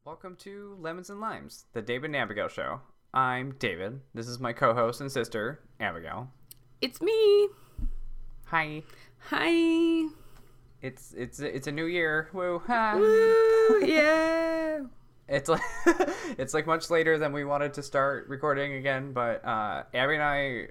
Welcome to Lemons and Limes, the David and Abigail show. I'm David. This is my co-host and sister, Abigail. It's me. Hi. Hi. It's a new year. Woo. Woo, yeah. It's like much later than we wanted to start recording again, but Abby and I,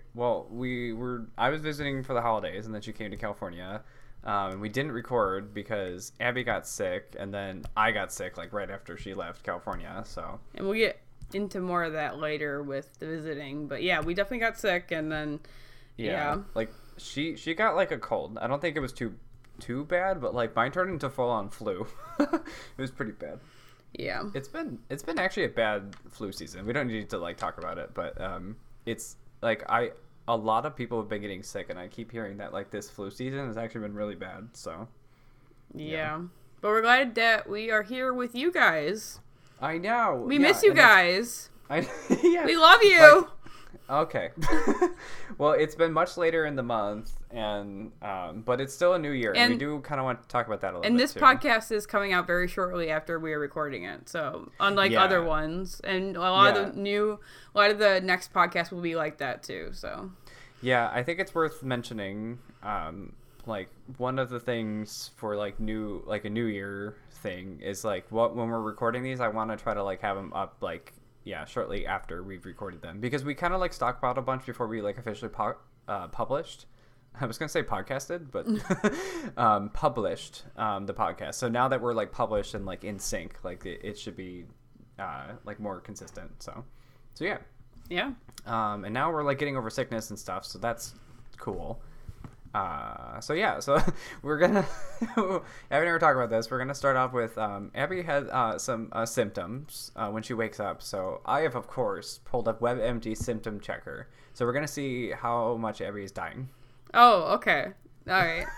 I was visiting for the holidays, and then she came to California. And we didn't record because Abby got sick, and then I got sick like right after she left California. So, and we'll get into more of that later with the visiting. But yeah, we definitely got sick, and then like she got like a cold. I don't think it was too bad, but like mine turned into full on flu. It was pretty bad. Yeah, it's been actually a bad flu season. We don't need to like talk about it, but it's like a lot of people have been getting sick, and I keep hearing that like this flu season has actually been really bad. So yeah. But we're glad that we are here with you guys. I know. We miss you guys. Yeah. We love you. Okay. Well, it's been much later in the month, and but it's still a new year, and we do kind of want to talk about that a little bit. And this too. podcast is coming out very shortly after we are recording it, so unlike other ones, and a lot of the next podcast will be like that too. So yeah, I think it's worth mentioning. Like one of the things for like a new year thing is like when we're recording these, I want to try to like have them up like. Yeah, shortly after we've recorded them. Because we kind of like stockpiled a bunch before we like officially published. I was going to say podcasted, but published the podcast. So now that we're like published and like in sync, like it should be like more consistent. So yeah. Yeah. And now we're like getting over sickness and stuff. So that's cool. So we're gonna Abby and I were talking about this. We're gonna start off with Abby had some symptoms when she wakes up. So I have of course pulled up WebMD symptom checker. So we're gonna see how much Abby is dying. Oh, okay. All right.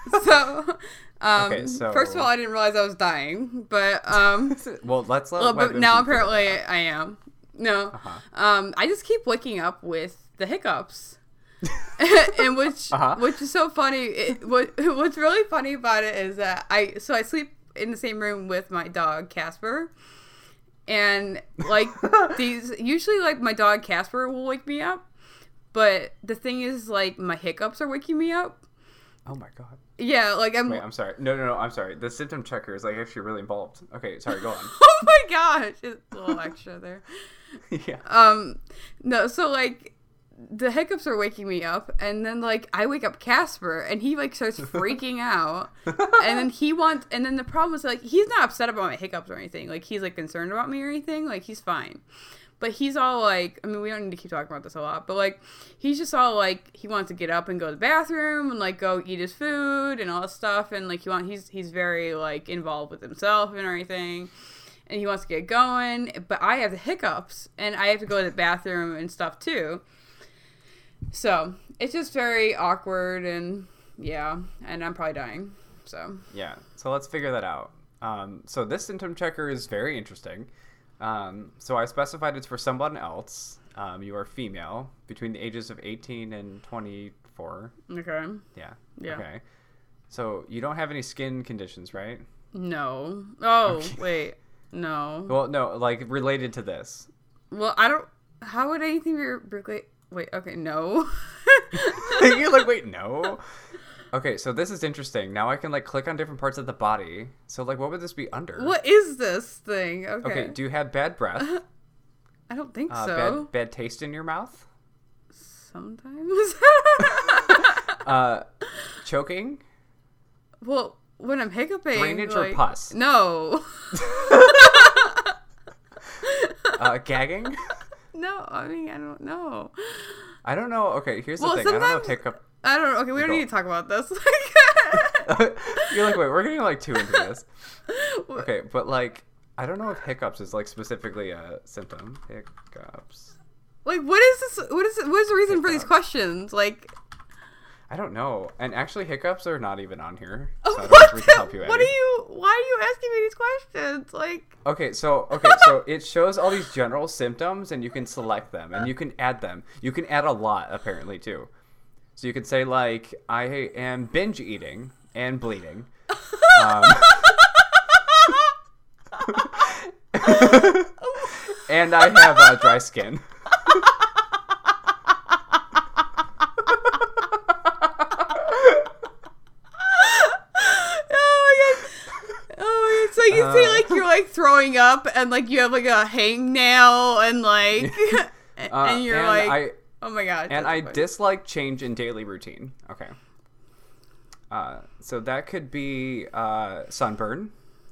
So first of all, I didn't realize I was dying, but well, let's but now apparently I am. No. I just keep waking up with the hiccups. And which is so funny. What's really funny about it is that I sleep in the same room with my dog Casper, and like usually like my dog Casper will wake me up, but the thing is like my hiccups are waking me up. Oh my god. Yeah, like I'm sorry. No, I'm sorry. The symptom checker is like actually really involved. Okay, sorry, go on. Oh my gosh, it's a little extra there. Yeah. No, so like. The hiccups are waking me up, and then like I wake up Casper, and he like starts freaking out, and then the problem is like he's not upset about my hiccups or anything, like he's like concerned about me or anything, like he's fine, but he's all like, I mean, we don't need to keep talking about this a lot, but like he's just all like he wants to get up and go to the bathroom and like go eat his food and all this stuff, and like he's very like involved with himself and everything. And he wants to get going, but I have the hiccups, and I have to go to the bathroom and stuff too. So it's just very awkward, and I'm probably dying. So yeah, so let's figure that out. So this symptom checker is very interesting. So I specified it's for someone else. You are female between the ages of 18 and 24. Okay. Yeah. Okay. So you don't have any skin conditions, right? No. Oh, okay. Wait. No. Well, no, like related to this. Well, I don't. How would anything be related? Wait, okay, no. You're like, wait, no? Okay, so this is interesting. Now I can, like, click on different parts of the body. So, like, what would this be under? What is this thing? Okay, do you have bad breath? I don't think so. Bad taste in your mouth? Sometimes. Choking? Well, when I'm hiccuping. Drainage or pus? No. Gagging? No, I mean, I don't know. I don't know. Okay, here's the thing. I don't know if hiccup. I don't know. Okay, we don't need to talk about this. You're like, wait, we're getting like too into this. Okay, but like, I don't know if hiccups is like specifically a symptom. Hiccups. Like, what is this? What is the reason for these questions? Like, I don't know. And actually, hiccups are not even on here. So why are you asking me these questions? Like, okay, so it shows all these general symptoms, and you can select them, and you can add them. You can add a lot, apparently, too. So you could say, like, I am binge eating and bleeding. And I have dry skin. So you say like you're like throwing up and like you have like a hangnail and like and you're oh my god. And I dislike change in daily routine. Okay. So that could be sunburn.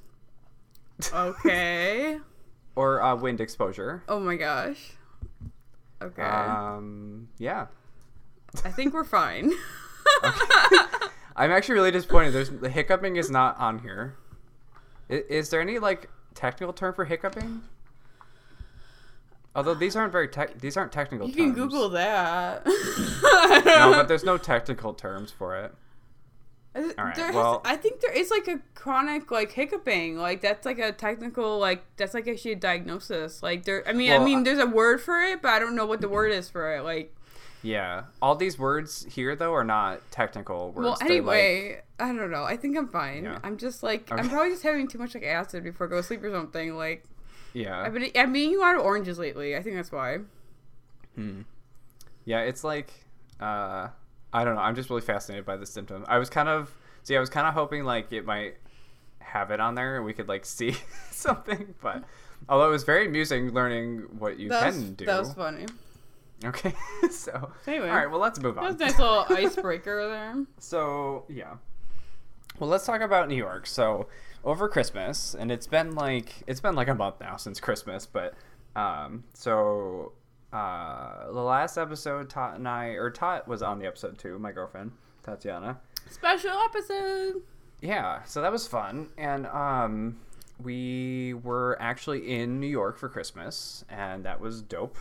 Okay. Or wind exposure. Oh my gosh. Okay. Yeah. I think we're fine. Okay. I'm actually really disappointed. The hiccuping is not on here. Is there any like technical term for hiccuping? Although these aren't technical terms. You can Google that. No, but there's no technical terms for it. All right. I think there is like a chronic like hiccuping. Like that's like a technical that's like actually a diagnosis. Like there. I mean, there's a word for it, but I don't know what the word is for it. Like. Yeah. All these words here though are not technical words. Well, anyway, I don't know. I think I'm fine. Yeah. I'm just like I'm probably just having too much like acid before I go to sleep or something. Like. Yeah. I've been eating a lot of oranges lately. I think that's why. Yeah, it's like I don't know. I'm just really fascinated by the symptom. I was kind of hoping like it might have it on there and we could like see something, but although it was very amusing learning what you can do. That was funny. Okay. So anyway. All right, well, let's move on. That was a nice little icebreaker there. So, yeah. Well, let's talk about New York. So, over Christmas, and it's been like a month now since Christmas, but the last episode Tot was on the episode too, my girlfriend, Tatiana. Special episode. Yeah, so that was fun. And we were actually in New York for Christmas, and that was dope.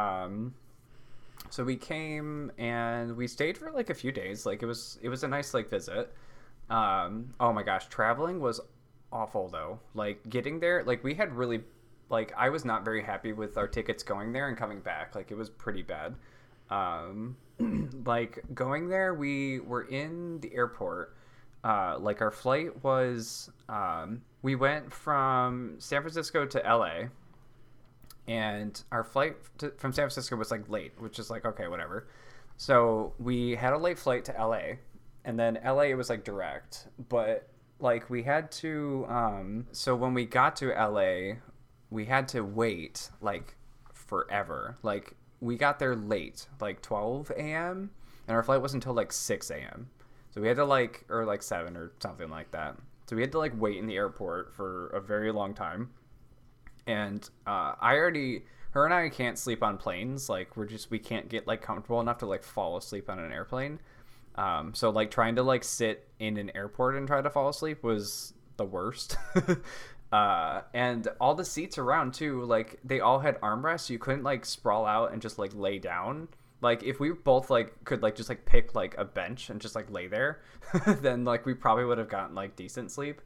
So we came and we stayed for like a few days. Like it was a nice like visit. Oh my gosh, traveling was awful though. Like getting there, like we had really, like I was not very happy with our tickets going there and coming back. Like it was pretty bad. Like going there, we were in the airport. Like our flight was, we went from San Francisco to LA. And our flight from San Francisco was like late, which is like, okay, whatever. So we had a late flight to LA, and then LA it was like direct, but like we had to, so when we got to LA, we had to wait like forever. Like we got there late, like 12 a.m. and our flight was until like 6 a.m. So we had to like, or like 7 or something like that. So we had to like wait in the airport for a very long time. And her and I can't sleep on planes. Like we can't get like comfortable enough to like fall asleep on an airplane. So like trying to like sit in an airport and try to fall asleep was the worst. And all the seats around too, like they all had armrests. You couldn't like sprawl out and just like lay down. Like if we both like could like just like pick like a bench and just like lay there, then like we probably would have gotten like decent sleep.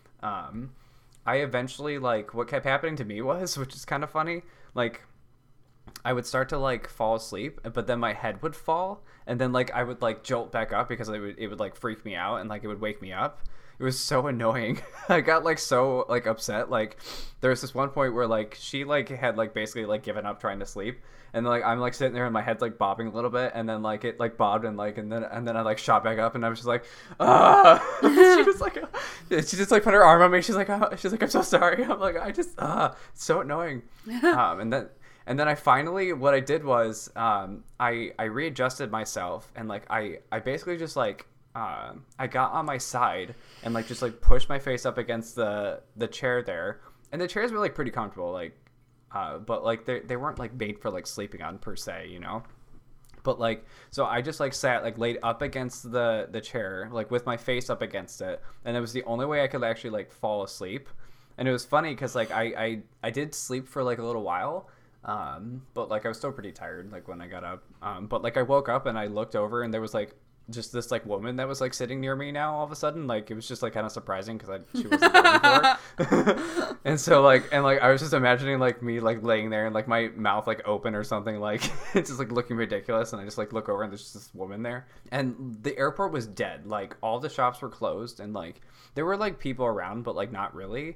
I eventually, like, what kept happening to me was, which is kind of funny, like, I would start to, like, fall asleep, but then my head would fall, and then, like, I would, like, jolt back up because it would like, freak me out, and, like, it would wake me up. It was so annoying. I got, like, so, like, upset. Like, there was this one point where, like, she, like, had, like, basically, like, given up trying to sleep, and, like, I'm, like, sitting there and my head's, like, bobbing a little bit, and then, like, it, like, bobbed, and, like, and then I, like, shot back up, and I was just like, ah! She just, like, put her arm on me, she's like, I'm so sorry. I'm like, it's so annoying. And then I finally, what I did was, I readjusted myself, and, like, I basically just, like, I got on my side and like just like pushed my face up against the chair there, and the chairs were like pretty comfortable, like but like they weren't like made for like sleeping on per se, you know. But like, so I just like sat like laid up against the chair, like with my face up against it, and it was the only way I could actually like fall asleep. And it was funny because like I did sleep for like a little while, but like I was still pretty tired like when I got up. But like I woke up and I looked over and there was like just this like woman that was like sitting near me now all of a sudden. Like it was just like kind of surprising because she wasn't there before. And so like I was just imagining like me like laying there and like my mouth like open or something, like it's just like looking ridiculous, and I just like look over and there's just this woman there. And the airport was dead. Like all the shops were closed, and like there were like people around but like not really.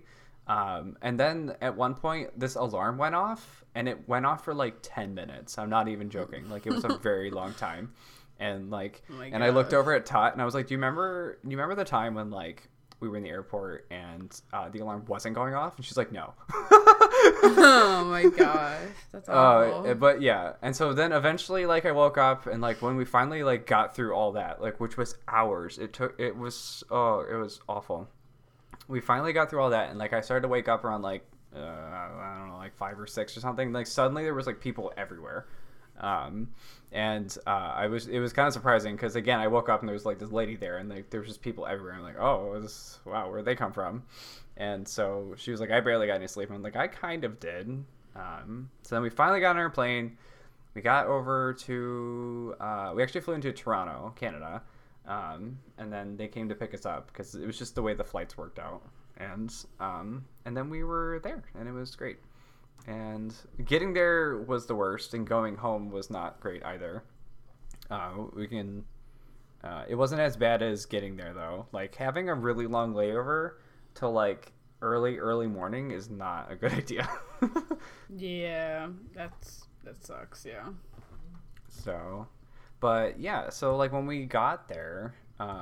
And then at one point, this alarm went off, and it went off for like 10 minutes. I'm not even joking. Like, it was a very long time. And like, Oh my and I looked gosh. over at Tot, and I was like, "Do you remember the time when like we were in the airport and the alarm wasn't going off?" And she's like, "No." Oh my gosh, that's awful. But yeah, and so then eventually, like, I woke up, and like when we finally like got through all that, like, which was hours, it was awful. We finally got through all that, and like I started to wake up around like I don't know, like 5 or 6 or something. Like suddenly there was like people everywhere, and it was kind of surprising because again I woke up and there was like this lady there, and like there was just people everywhere. I'm like, oh, wow, where'd they come from? And so she was like, I barely got any sleep. And I'm like, I kind of did. So then we finally got on our plane. We got over to we actually flew into Toronto, Canada. And then they came to pick us up because it was just the way the flights worked out. And then we were there, and it was great. And getting there was the worst, and going home was not great either. It wasn't as bad as getting there though. Like having a really long layover till like early morning is not a good idea. Yeah, that sucks. Yeah. So, but yeah, so like when we got there,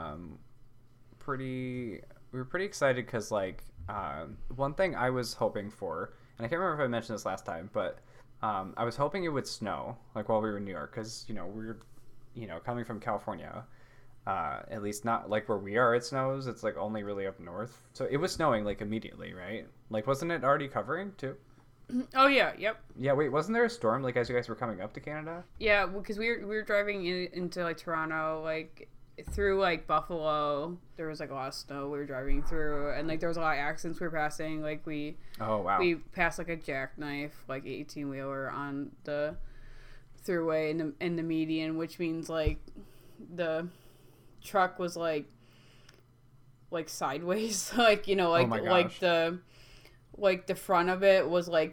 we were pretty excited because like one thing I was hoping for, and I can't remember if I mentioned this last time, but I was hoping it would snow like while we were in New York because we're coming from California. At least not like where we are, it snows. It's like only really up north. So it was snowing like immediately, right? Like, wasn't it already covering too? Oh yeah, yep. Yeah, wait, wasn't there a storm like as you guys were coming up to Canada? Yeah, because we were driving into like Toronto, like through like Buffalo. There was like a lot of snow we were driving through, and like there was a lot of accidents we were passing. Like we passed like a jackknife like 18-wheeler on the throughway in the median, which means like the truck was like sideways, like Oh my gosh. the front of it was like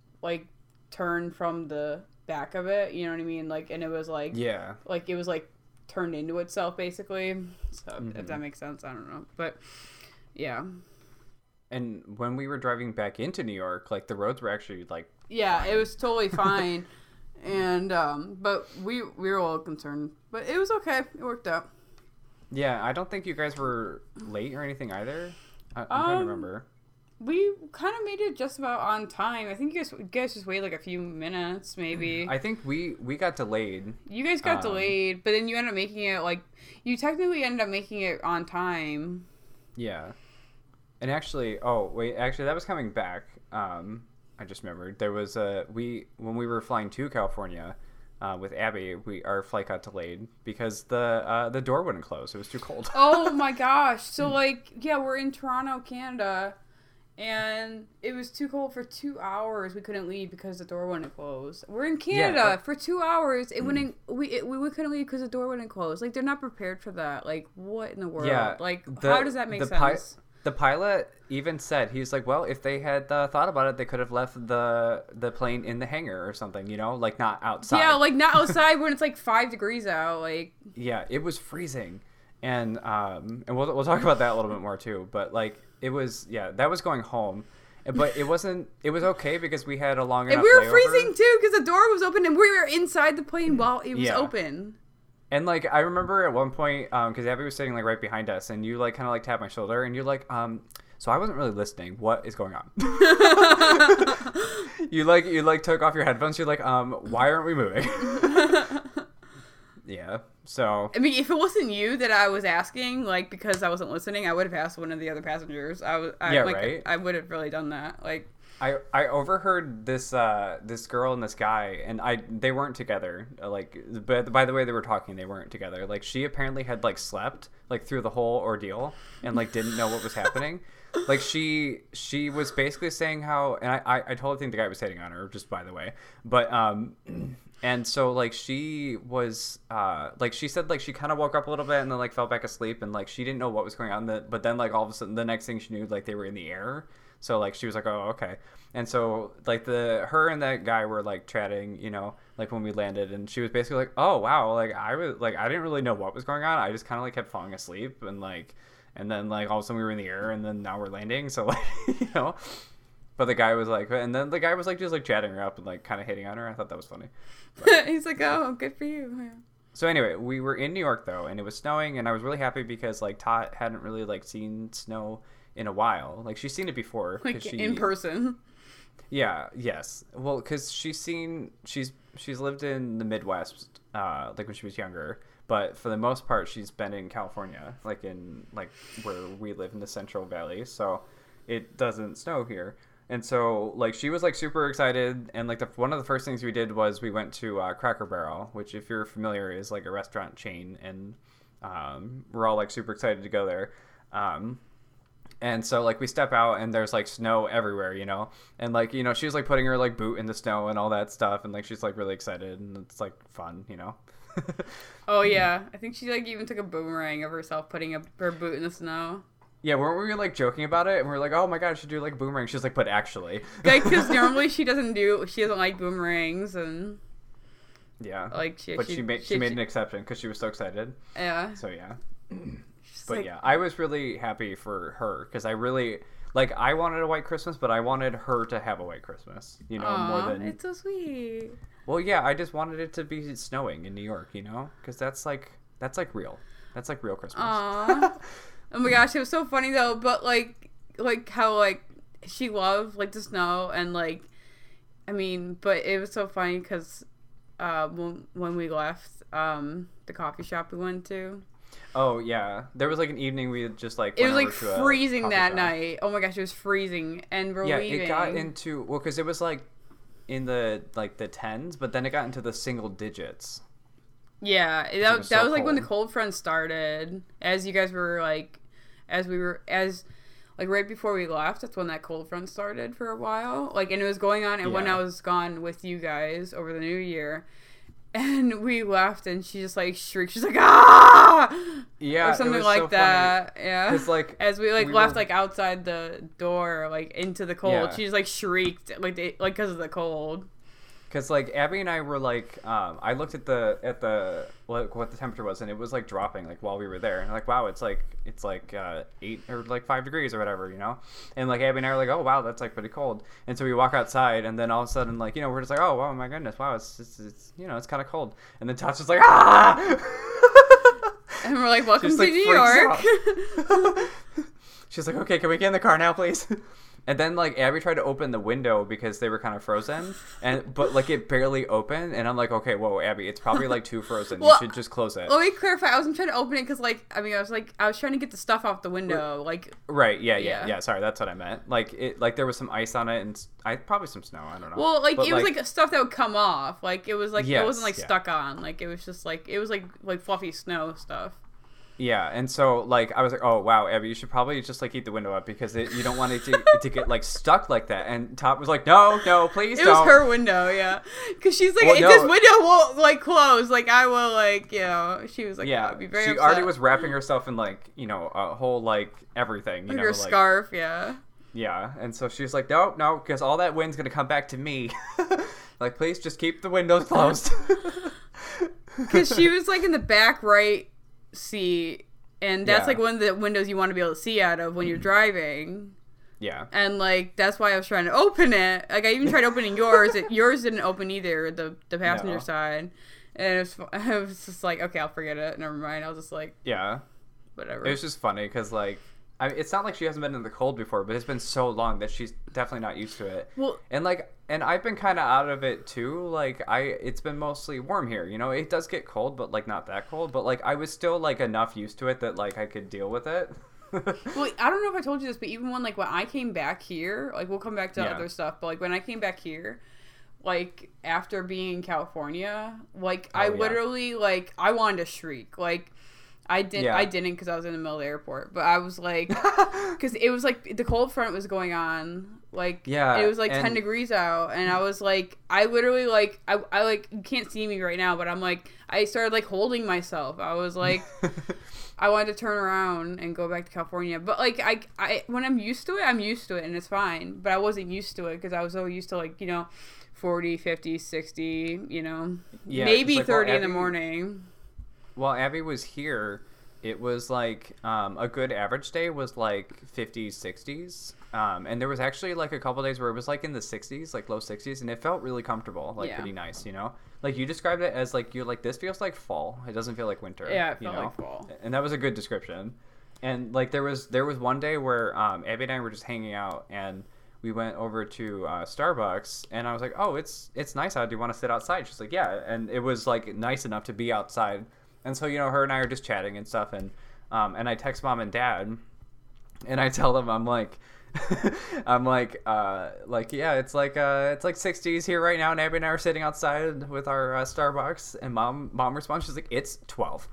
turned from the back of it, you know what I mean, like, and it was like Yeah. like it was like turned into itself basically. So if that makes sense, I don't know, but yeah. And when we were driving back into New York, like the roads were actually like Yeah, fine. it was totally fine. And but we were a little concerned, but it was okay. It worked out. Yeah, I don't think you guys were late or anything either. I'm trying to remember. We kind of made it just about on time. I think you guys just waited like a few minutes, maybe. I think we got delayed. You guys got delayed, but then you ended up making it like you technically ended up making it on time. Yeah. And actually, that was coming back. I just remembered there was when we were flying to California with Abby, our flight got delayed because the door wouldn't close. It was too cold. Oh my gosh! So like, yeah, we're in Toronto, Canada, and it was too cold for 2 hours. We couldn't leave because the door wouldn't close. We're in Canada for 2 hours. It wouldn't. We couldn't leave because the door wouldn't close. Like they're not prepared for that. Like what in the world? Yeah, Like how does that make sense? The pilot even said, he's like, well, if they had thought about it, they could have left the plane in the hangar or something, like not outside. Yeah, like not outside when it's like 5 degrees out. Like yeah, it was freezing, and we'll talk about that a little bit more too. But like it was, yeah, that was going home, but it wasn't. It was okay because we had a long enough. And we were layover. freezing too because the door was open and we were inside the plane while it was open. And like I remember at one point, because Abby was sitting like right behind us, and you like kind of like tapped my shoulder, and you're like, so I wasn't really listening. What is going on? you took off your headphones. You're like, why aren't we moving? Yeah. So I mean, if it wasn't you that I was asking, like because I wasn't listening, I would have asked one of the other passengers. Right. I would have really done that. Like I overheard this girl and this guy, and they weren't together. But by the way they were talking, they weren't together. Like she apparently had like slept like through the whole ordeal and like didn't know what was happening. Like she was basically saying how, and I totally think the guy was hitting on her, just by the way. But and so like she was like she said like she kind of woke up a little bit and then like fell back asleep, and like she didn't know what was going on. But then like all of a sudden the next thing she knew, like they were in the air. So like she was like, oh, okay. And so like her and that guy were like chatting, like when we landed, and she was basically like, oh wow, like I didn't really know what was going on. I just kind of like kept falling asleep, and like and then like all of a sudden we were in the air, and then now we're landing. So like you know, but the guy was like, and then the guy was like just like chatting her up and like kind of hitting on her. I thought that was funny. He's like, oh, good for you. Yeah. So anyway, we were in New York though, and it was snowing, and I was really happy because like Tot hadn't really like seen snow in a while. Like she's seen it before, like in person. Yeah. Yes. Well, because she's lived in the Midwest, like when she was younger. But for the most part, she's been in California, like in like where we live in the Central Valley. So it doesn't snow here. And so, like, she was, like, super excited, and, like, one of the first things we did was we went to Cracker Barrel, which, if you're familiar, is, like, a restaurant chain, and we're all, like, super excited to go there. And so, like, we step out, and there's, like, snow everywhere, you know? And, like, you know, she was, like, putting her, like, boot in the snow and all that stuff, and, like, she's, like, really excited, and it's, like, fun, you know? Oh, yeah. I think she, like, even took a boomerang of herself putting her boot in the snow. Yeah, weren't we, like, joking about it? And we were like, oh, my God, I should do, like, boomerang. She's like, but actually. Like, because normally she doesn't like boomerangs, and... Yeah. Like, she made an exception because she was so excited. Yeah. So, yeah. But, like, yeah, I was really happy for her because I really... Like, I wanted a white Christmas, but I wanted her to have a white Christmas, you know, more than... It's so sweet. Well, yeah, I just wanted it to be snowing in New York, you know? Because that's, like, real. That's, like, real Christmas. Aww. Oh my gosh, it was so funny though, but like how like she loved like the snow and like, I mean, but it was so funny because when we left the coffee shop we went to. Oh yeah, there was like an evening we had just like it was like freezing that night. Oh my gosh, it was freezing, and we're leaving. It got into because it was like in the the tens, but then it got into the single digits. Yeah, that was like when the cold front started. As you guys were like, right before we left, that's when that cold front started for a while. Like, and it was going on, and when I was gone with you guys over the New Year, and we left, and she just like shrieked. She's like, ah! Yeah, or something like so that. Funny. Yeah, because like as we left like outside the door, like into the cold, she just like shrieked like because of the cold. Because like Abby and I were like, I looked at the what the temperature was, and it was like dropping like while we were there, and like wow, it's like 8 or like 5 degrees or whatever, you know, and like Abby and I were like, oh wow, that's like pretty cold, and so we walk outside, and then all of a sudden like, you know, we're just like, oh wow, my goodness, wow, it's you know, it's kind of cold, and then Tasha's like, ah, and we're like, welcome to New York. She's like, okay, can we get in the car now, please? And then, like, Abby tried to open the window because they were kind of frozen, but, like, it barely opened, and I'm like, okay, whoa, Abby, it's probably, like, too frozen. Well, you should just close it. Let me clarify. I wasn't trying to open it because, like, I was trying to get the stuff off the window, like... Right, yeah, sorry, that's what I meant. Like, there was some ice on it, and probably some snow, I don't know. Well, like, it was, like, stuff that would come off. Like, it was, like, it wasn't, like, stuck on. Like, it was just, like, it was, like fluffy snow stuff. Yeah, and so, like, I was like, oh, wow, Abby, you should probably just, like, keep the window up because you don't want it to get, like, stuck like that. And Top was like, no, please don't. It was her window, yeah. Because she's like, if this window won't, like, close, like, I will, like, you know, she was like, yeah, I'd be very she upset. already was wrapping herself in, like, you know, a whole, like, everything, you know. Her scarf, yeah. Yeah, and so she's like, no, because all that wind's going to come back to me. Like, please just keep the windows closed. Because she was, like, in the back right seat. And that's, like, one of the windows you want to be able to see out of when you're driving. Yeah. And, like, that's why I was trying to open it. Like, I even tried opening yours. Yours didn't open either, the passenger side. And it was just like, okay, I'll forget it. Never mind. I was just like... Yeah. Whatever. It was just funny because, like... I mean, it's not like she hasn't been in the cold before, but it's been so long that she's definitely not used to it. Well, and I've been kind of out of it too. Like it's been mostly warm here. You know, it does get cold, but like not that cold. But like I was still like enough used to it that like I could deal with it. Well, I don't know if I told you this, but even when I came back here, like we'll come back to other stuff, but like when I came back here, like after being in California, like I literally like I wanted to shriek, like. I didn't because I was in the middle of the airport, but I was like, because it was like the cold front was going on, like it was like 10 degrees out, and I was like, I literally like, I like, you can't see me right now, but I'm like, I started like holding myself. I was like, I wanted to turn around and go back to California, but like I when I'm used to it, and it's fine, but I wasn't used to it because I was so used to like, you know, 40, 50, 60, you know, maybe like, 30 in the morning. While Abby was here, it was like a good average day was like 50s, 60s. And there was actually like a couple days where it was like in the 60s, like low 60s, and it felt really comfortable, like pretty nice, you know? Like you described it as like, you're like, this feels like fall. It doesn't feel like winter. Yeah, it felt like fall. And that was a good description. And like there was one day where Abby and I were just hanging out, and we went over to Starbucks, and I was like, oh, it's nice out. Do you want to sit outside? She's like, yeah. And it was like nice enough to be outside. And so, you know, her and I are just chatting and stuff. And I text mom and dad, and I tell them, I'm like, yeah, it's like 60s here right now, and Abby and I are sitting outside with our Starbucks, and mom responds, she's like, it's 12.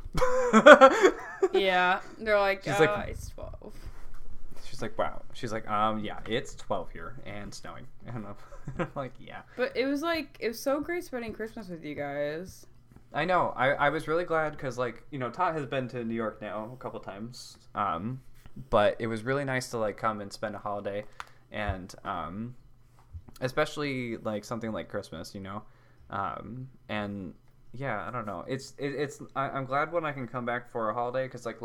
Yeah, they're like, she's like, it's 12. She's like, wow. She's like, yeah, it's 12 here and snowing. And I'm like, yeah. But it was so great spending Christmas with you guys. I know. I was really glad because, like, you know, Todd has been to New York now a couple times. But it was really nice to like come and spend a holiday, and especially like something like Christmas, you know. And yeah, I don't know. I'm glad when I can come back for a holiday, because like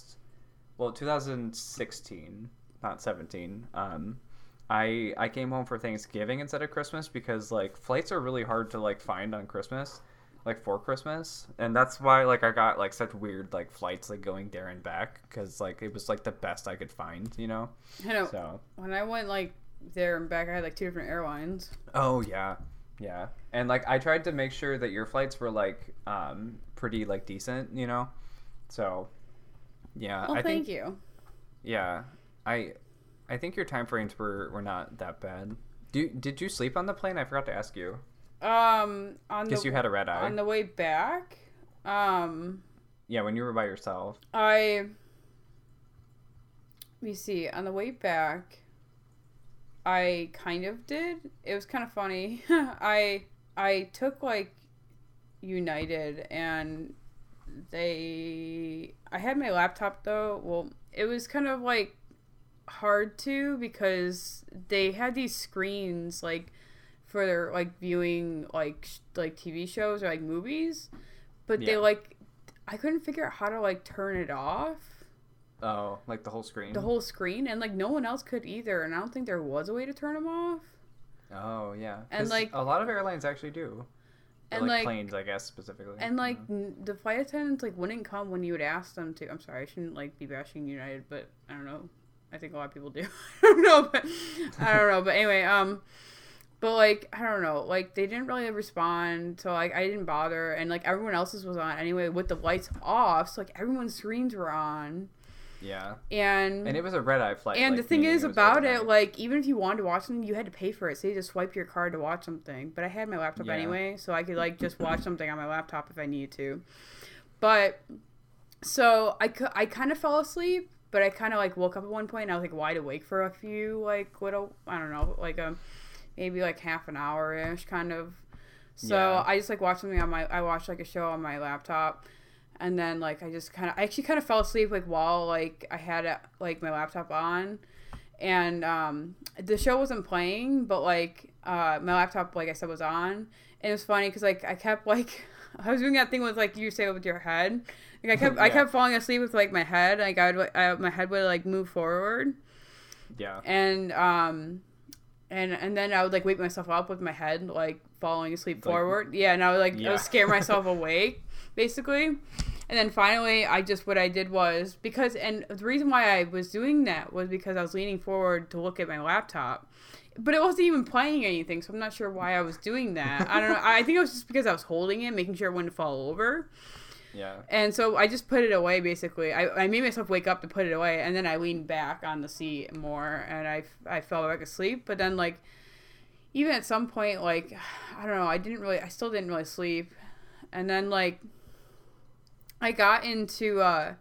2016, not 17. I came home for Thanksgiving instead of Christmas, because like flights are really hard to like find on Christmas, like for Christmas, and that's why like I got like such weird like flights like going there and back, because like it was like the best I could find, you know. I know. So when I went like there and back, I had like 2 different airlines. Oh yeah, and like I tried to make sure that your flights were like pretty like decent, you know. So yeah, well, thank you. Yeah, I think your time frames were not that bad. Did you sleep on the plane? I forgot to ask you. Guess you had a red eye. On the way back, yeah, when you were by yourself. let me see. On the way back, I kind of did. It was kind of funny. I took like United, and I had my laptop though. Well, it was kind of like hard to, because they had these screens like for like viewing like TV shows or like movies, but they like, I couldn't figure out how to like turn it off. Oh, like the whole screen? The whole screen, and like no one else could either, and I don't think there was a way to turn them off. Oh yeah, and like a lot of airlines actually do. Or, and like planes, I guess, specifically. And like the flight attendants like wouldn't come when you would ask them to. I'm sorry, I shouldn't like be bashing United, but I don't know. I think a lot of people do. I don't know. But anyway, but like I don't know, like they didn't really respond, so like I didn't bother, and like everyone else's was on anyway with the lights off, so like everyone's screens were on. Yeah. And it was a red eye flight. And like, the thing is about it, like even if you wanted to watch something, you had to pay for it. So you just swipe your card to watch something. But I had my laptop anyway, so I could like just watch something on my laptop if I needed to. But so I kind of fell asleep, but I kind of like woke up at one point, and I was like wide awake for a few like little, I don't know, like maybe like half an hour ish kind of. So I just like watched something I watched like a show on my laptop. And then, like, I actually kind of fell asleep, like, while, like, I had, like, my laptop on. And, the show wasn't playing, but, like, my laptop, like I said, was on. And it was funny, because, like, I kept, like, I was doing that thing with, like, you say with your head. Like, I kept falling asleep with, like, my head. Like, my head would, like, move forward. Yeah. And then I would, like, wake myself up with my head, like, falling asleep forward. Yeah, and I would, like, I would scare myself awake, basically. And then finally, what I did was, and the reason why I was doing that was because I was leaning forward to look at my laptop. But it wasn't even playing anything, so I'm not sure why I was doing that. I don't know. I think it was just because I was holding it, making sure it wouldn't fall over. Yeah. And so I just put it away, basically. I made myself wake up to put it away, and then I leaned back on the seat more, and I fell back asleep. But then, like, even at some point, like, I don't know, I still didn't really sleep. And then, like, I got into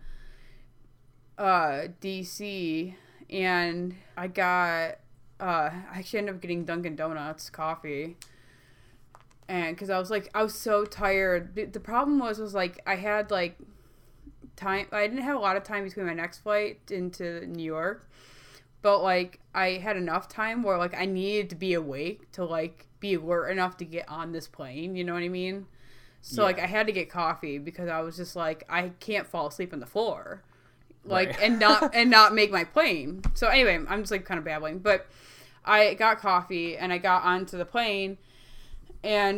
DC, and I actually ended up getting Dunkin' Donuts coffee, and because I was so tired. The problem was like I had like time. I didn't have a lot of time between my next flight into New York, but like I had enough time where like I needed to be awake to like be alert enough to get on this plane. You know what I mean? So like I had to get coffee because I was just like, I can't fall asleep on the floor. Like, and not make my plane. So anyway, I'm just like kind of babbling, but I got coffee and I got onto the plane, and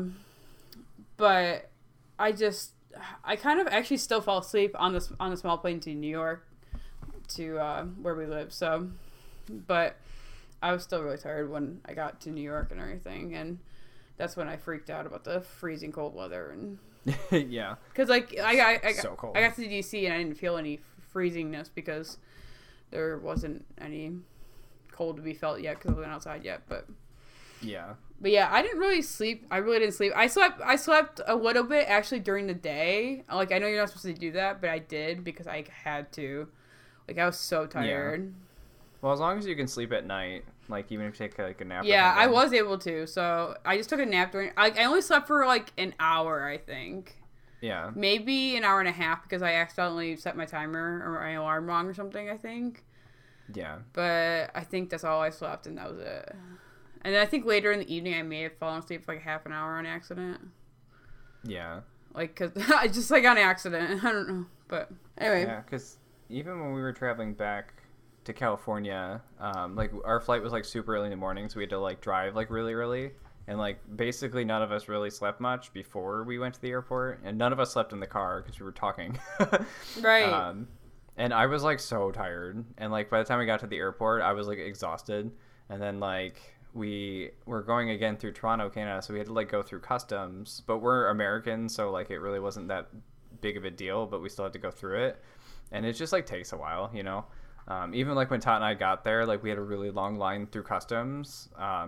but I kind of actually still fell asleep on the small plane to New York, to where we live. So, but I was still really tired when I got to New York and everything, and that's when I freaked out about the freezing cold weather. And yeah, because like I so cold. I got to DC and I didn't feel any freezingness because there wasn't any cold to be felt yet because I wasn't outside yet. But yeah, I didn't really sleep. I really didn't sleep. I slept a little bit actually during the day. Like, I know you're not supposed to do that, but I did because I had to. Like, I was so tired. Yeah. Well, as long as you can sleep at night, like even if you take like a nap. Yeah, I was able to. So I just took a nap during. I only slept for like an hour, I think. Yeah. Maybe an hour and a half because I accidentally set my timer or my alarm wrong or something, I think. Yeah. But I think that's all I slept, and that was it. And then I think later in the evening I may have fallen asleep for like half an hour on accident. Yeah. Like, because I just like on accident. I don't know. But anyway. Yeah, because even when we were traveling back to California, like our flight was like super early in the morning, so we had to like drive like really early. And, like, basically none of us really slept much before we went to the airport. And none of us slept in the car because we were talking. Right. And I was, like, so tired. And, like, by the time we got to the airport, I was, like, exhausted. And then, like, we were going again through Toronto, Canada. So we had to, like, go through customs. But we're Americans, so, like, it really wasn't that big of a deal. But we still had to go through it. And it just, like, takes a while, you know. Even, like, when Todd and I got there, like, we had a really long line through customs.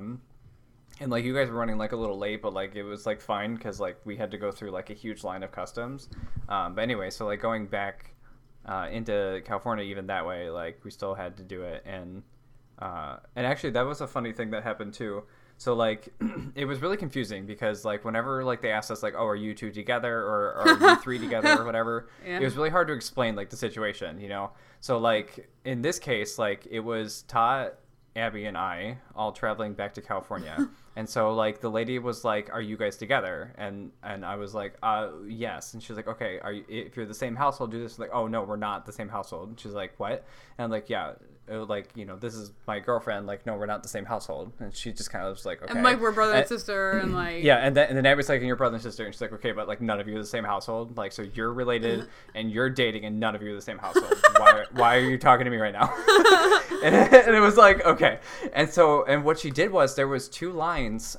And, like, you guys were running, like, a little late, but, like, it was, like, fine because, like, we had to go through, like, a huge line of customs. But anyway, so, like, going back into California even that way, like, we still had to do it. And actually, that was a funny thing that happened, too. So, like, it was really confusing because, like, whenever, like, they asked us, like, oh, are you two together or are you three together or whatever, yeah. It was really hard to explain, like, the situation, you know? So, like, in this case, like, it was Todd, Abby, and I all traveling back to California. And so, like, the lady was like, are you guys together? And I was like, yes. And she's like, okay, if you're the same household, do this. Like, oh, no, we're not the same household. And she's like, what? And I'm like, yeah, like, you know, this is my girlfriend. Like, no, we're not the same household. And she just kind of was like, okay. And, like, we're brother and sister, and, like... Yeah, and then Abby's like, and your brother and sister. And she's like, okay, but, like, none of you are the same household. Like, so you're related, and you're dating, and none of you are the same household. Why are you talking to me right now? and it was like, okay. And what she did was, there was two lines,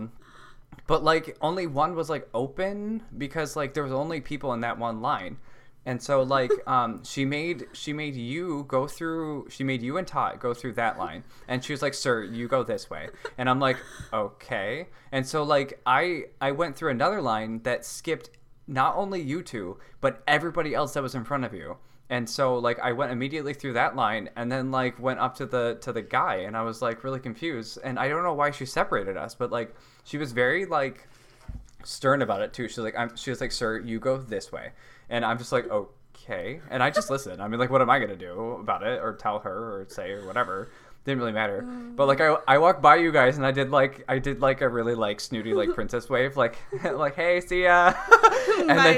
but, like, only one was, like, open because, like, there was only people in that one line. And so, like, she made you and Todd go through that line. And she was like, sir, you go this way. And I'm like, okay. And so, like, I went through another line that skipped not only you two, but everybody else that was in front of you. And so, like, I went immediately through that line and then, like, went up to the guy. And I was, like, really confused. And I don't know why she separated us, but, like, she was very, like, stern about it, too. She was like, sir, you go this way. And I'm just like, okay. And I just listened. I mean, like, what am I going to do about it? Or tell her or say or whatever. Didn't really matter. But, like, I walked by you guys and I did like a really, like, snooty, like, princess wave. Like, like, hey, see ya. And then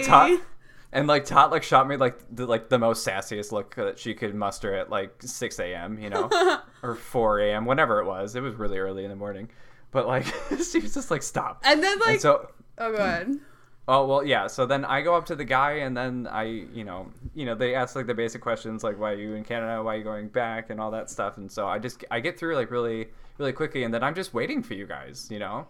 Tot, like, shot me, like, the most sassiest look that she could muster at, like, 6 a.m., you know? Or 4 a.m., whenever it was. It was really early in the morning. But, like, she was just like, stop. And then, like... And so, oh, go ahead. Oh, well, yeah. So then I go up to the guy, and then you know, they ask, like, the basic questions, like, why are you in Canada? Why are you going back? And all that stuff. And so I get through, like, really, really quickly, and then I'm just waiting for you guys, you know?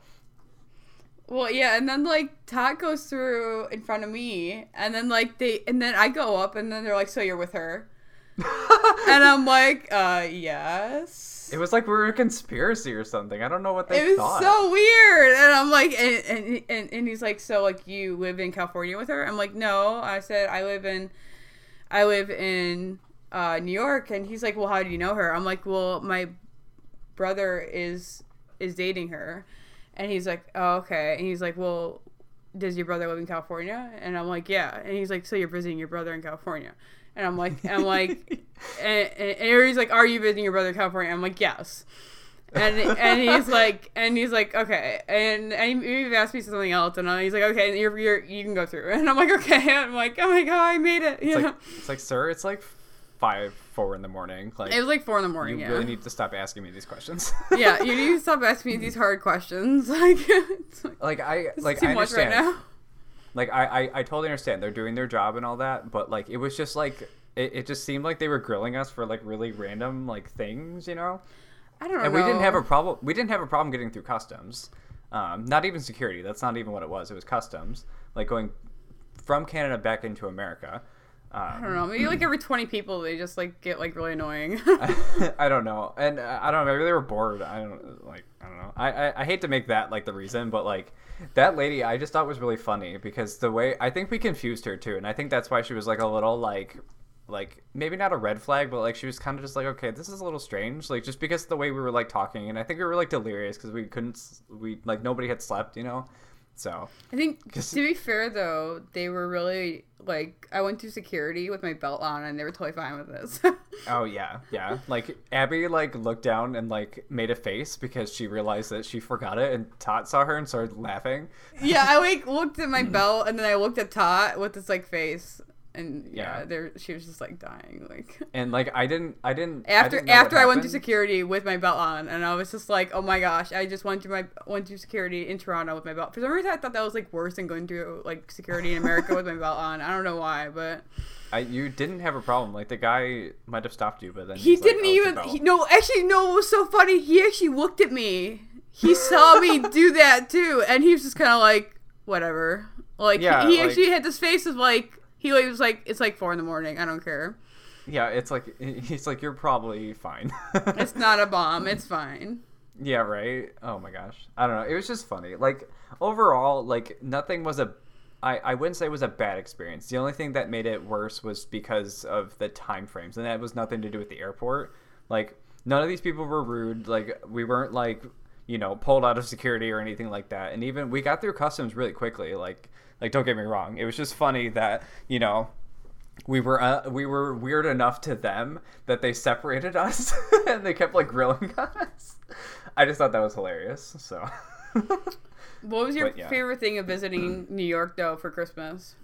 Well, yeah, and then, like, Todd goes through in front of me, and then, like, and then I go up, and then they're like, so you're with her? And I'm like, yes. It was like we were a conspiracy or something. I don't know what they thought. It was so weird. And I'm like, and he's like, so, like, you live in California with her? I'm like, no. I said, I live in New York. And he's like, well, how do you know her? I'm like, well, my brother is dating her. And he's like, oh, okay. And he's like, well, does your brother live in California? And I'm like, yeah. And he's like, so you're visiting your brother in California? And I'm like, and he's like, are you visiting your brother in California? I'm like, yes. And he's like, okay, and he asked me something else, and he's like, okay, you can go through, and I'm like, okay, I'm like, oh my god, I made it. It's like, sir, it's like 4 in the morning. Like, it was like 4 in the morning. You really need to stop asking me these questions. Yeah, you need to stop asking me these hard questions. Like I too much understand. right now. Like I totally understand they're doing their job and all that, but like it was just like it just seemed like they were grilling us for like really random like things, you know. I don't know. And we didn't have a problem. We didn't have a problem getting through customs. Not even security. That's not even what it was. It was customs. Like going from Canada back into America. I don't know. Maybe like every 20 people, they just like get like really annoying. I don't know. And I don't know. Maybe they were bored. I don't know. I hate to make that like the reason, but like that lady, I just thought was really funny because the way I think we confused her too, and I think that's why she was like a little like maybe not a red flag, but like she was kind of just like, okay, this is a little strange, like just because of the way we were like talking, and I think we were like delirious because we like nobody had slept, you know. So I think to be fair though, they were really like, I went through security with my belt on and they were totally fine with this. Oh yeah. Like Abby like looked down and like made a face because she realized that she forgot it, and Tot saw her and started laughing. Yeah, I like looked at my belt and then I looked at Tot with this like face. And there she was just like dying, like. And like I didn't. After I went through security with my belt on, and I was just like, oh my gosh, I just went through security in Toronto with my belt. For some reason, I thought that was like worse than going through like security in America with my belt on. I don't know why, but. You didn't have a problem. Like the guy might have stopped you, but then he didn't like, even. It was so funny. He actually looked at me. He saw me do that too, and he was just kind of like, whatever. Like he actually had this face of like. He was like, it's like 4 a.m. I don't care. Yeah, it's like, he's like, you're probably fine. It's not a bomb. It's fine. Yeah, right? Oh my gosh. I don't know. It was just funny. Like, overall, like, nothing was I wouldn't say it was a bad experience. The only thing that made it worse was because of the time frames, and that was nothing to do with the airport. Like, none of these people were rude. Like, we weren't, like, you know, pulled out of security or anything like that. And even, we got through customs really quickly. Like, don't get me wrong. It was just funny that, you know, we were weird enough to them that they separated us and they kept like grilling us. I just thought that was hilarious. So, what was your favorite thing of visiting New York though for Christmas?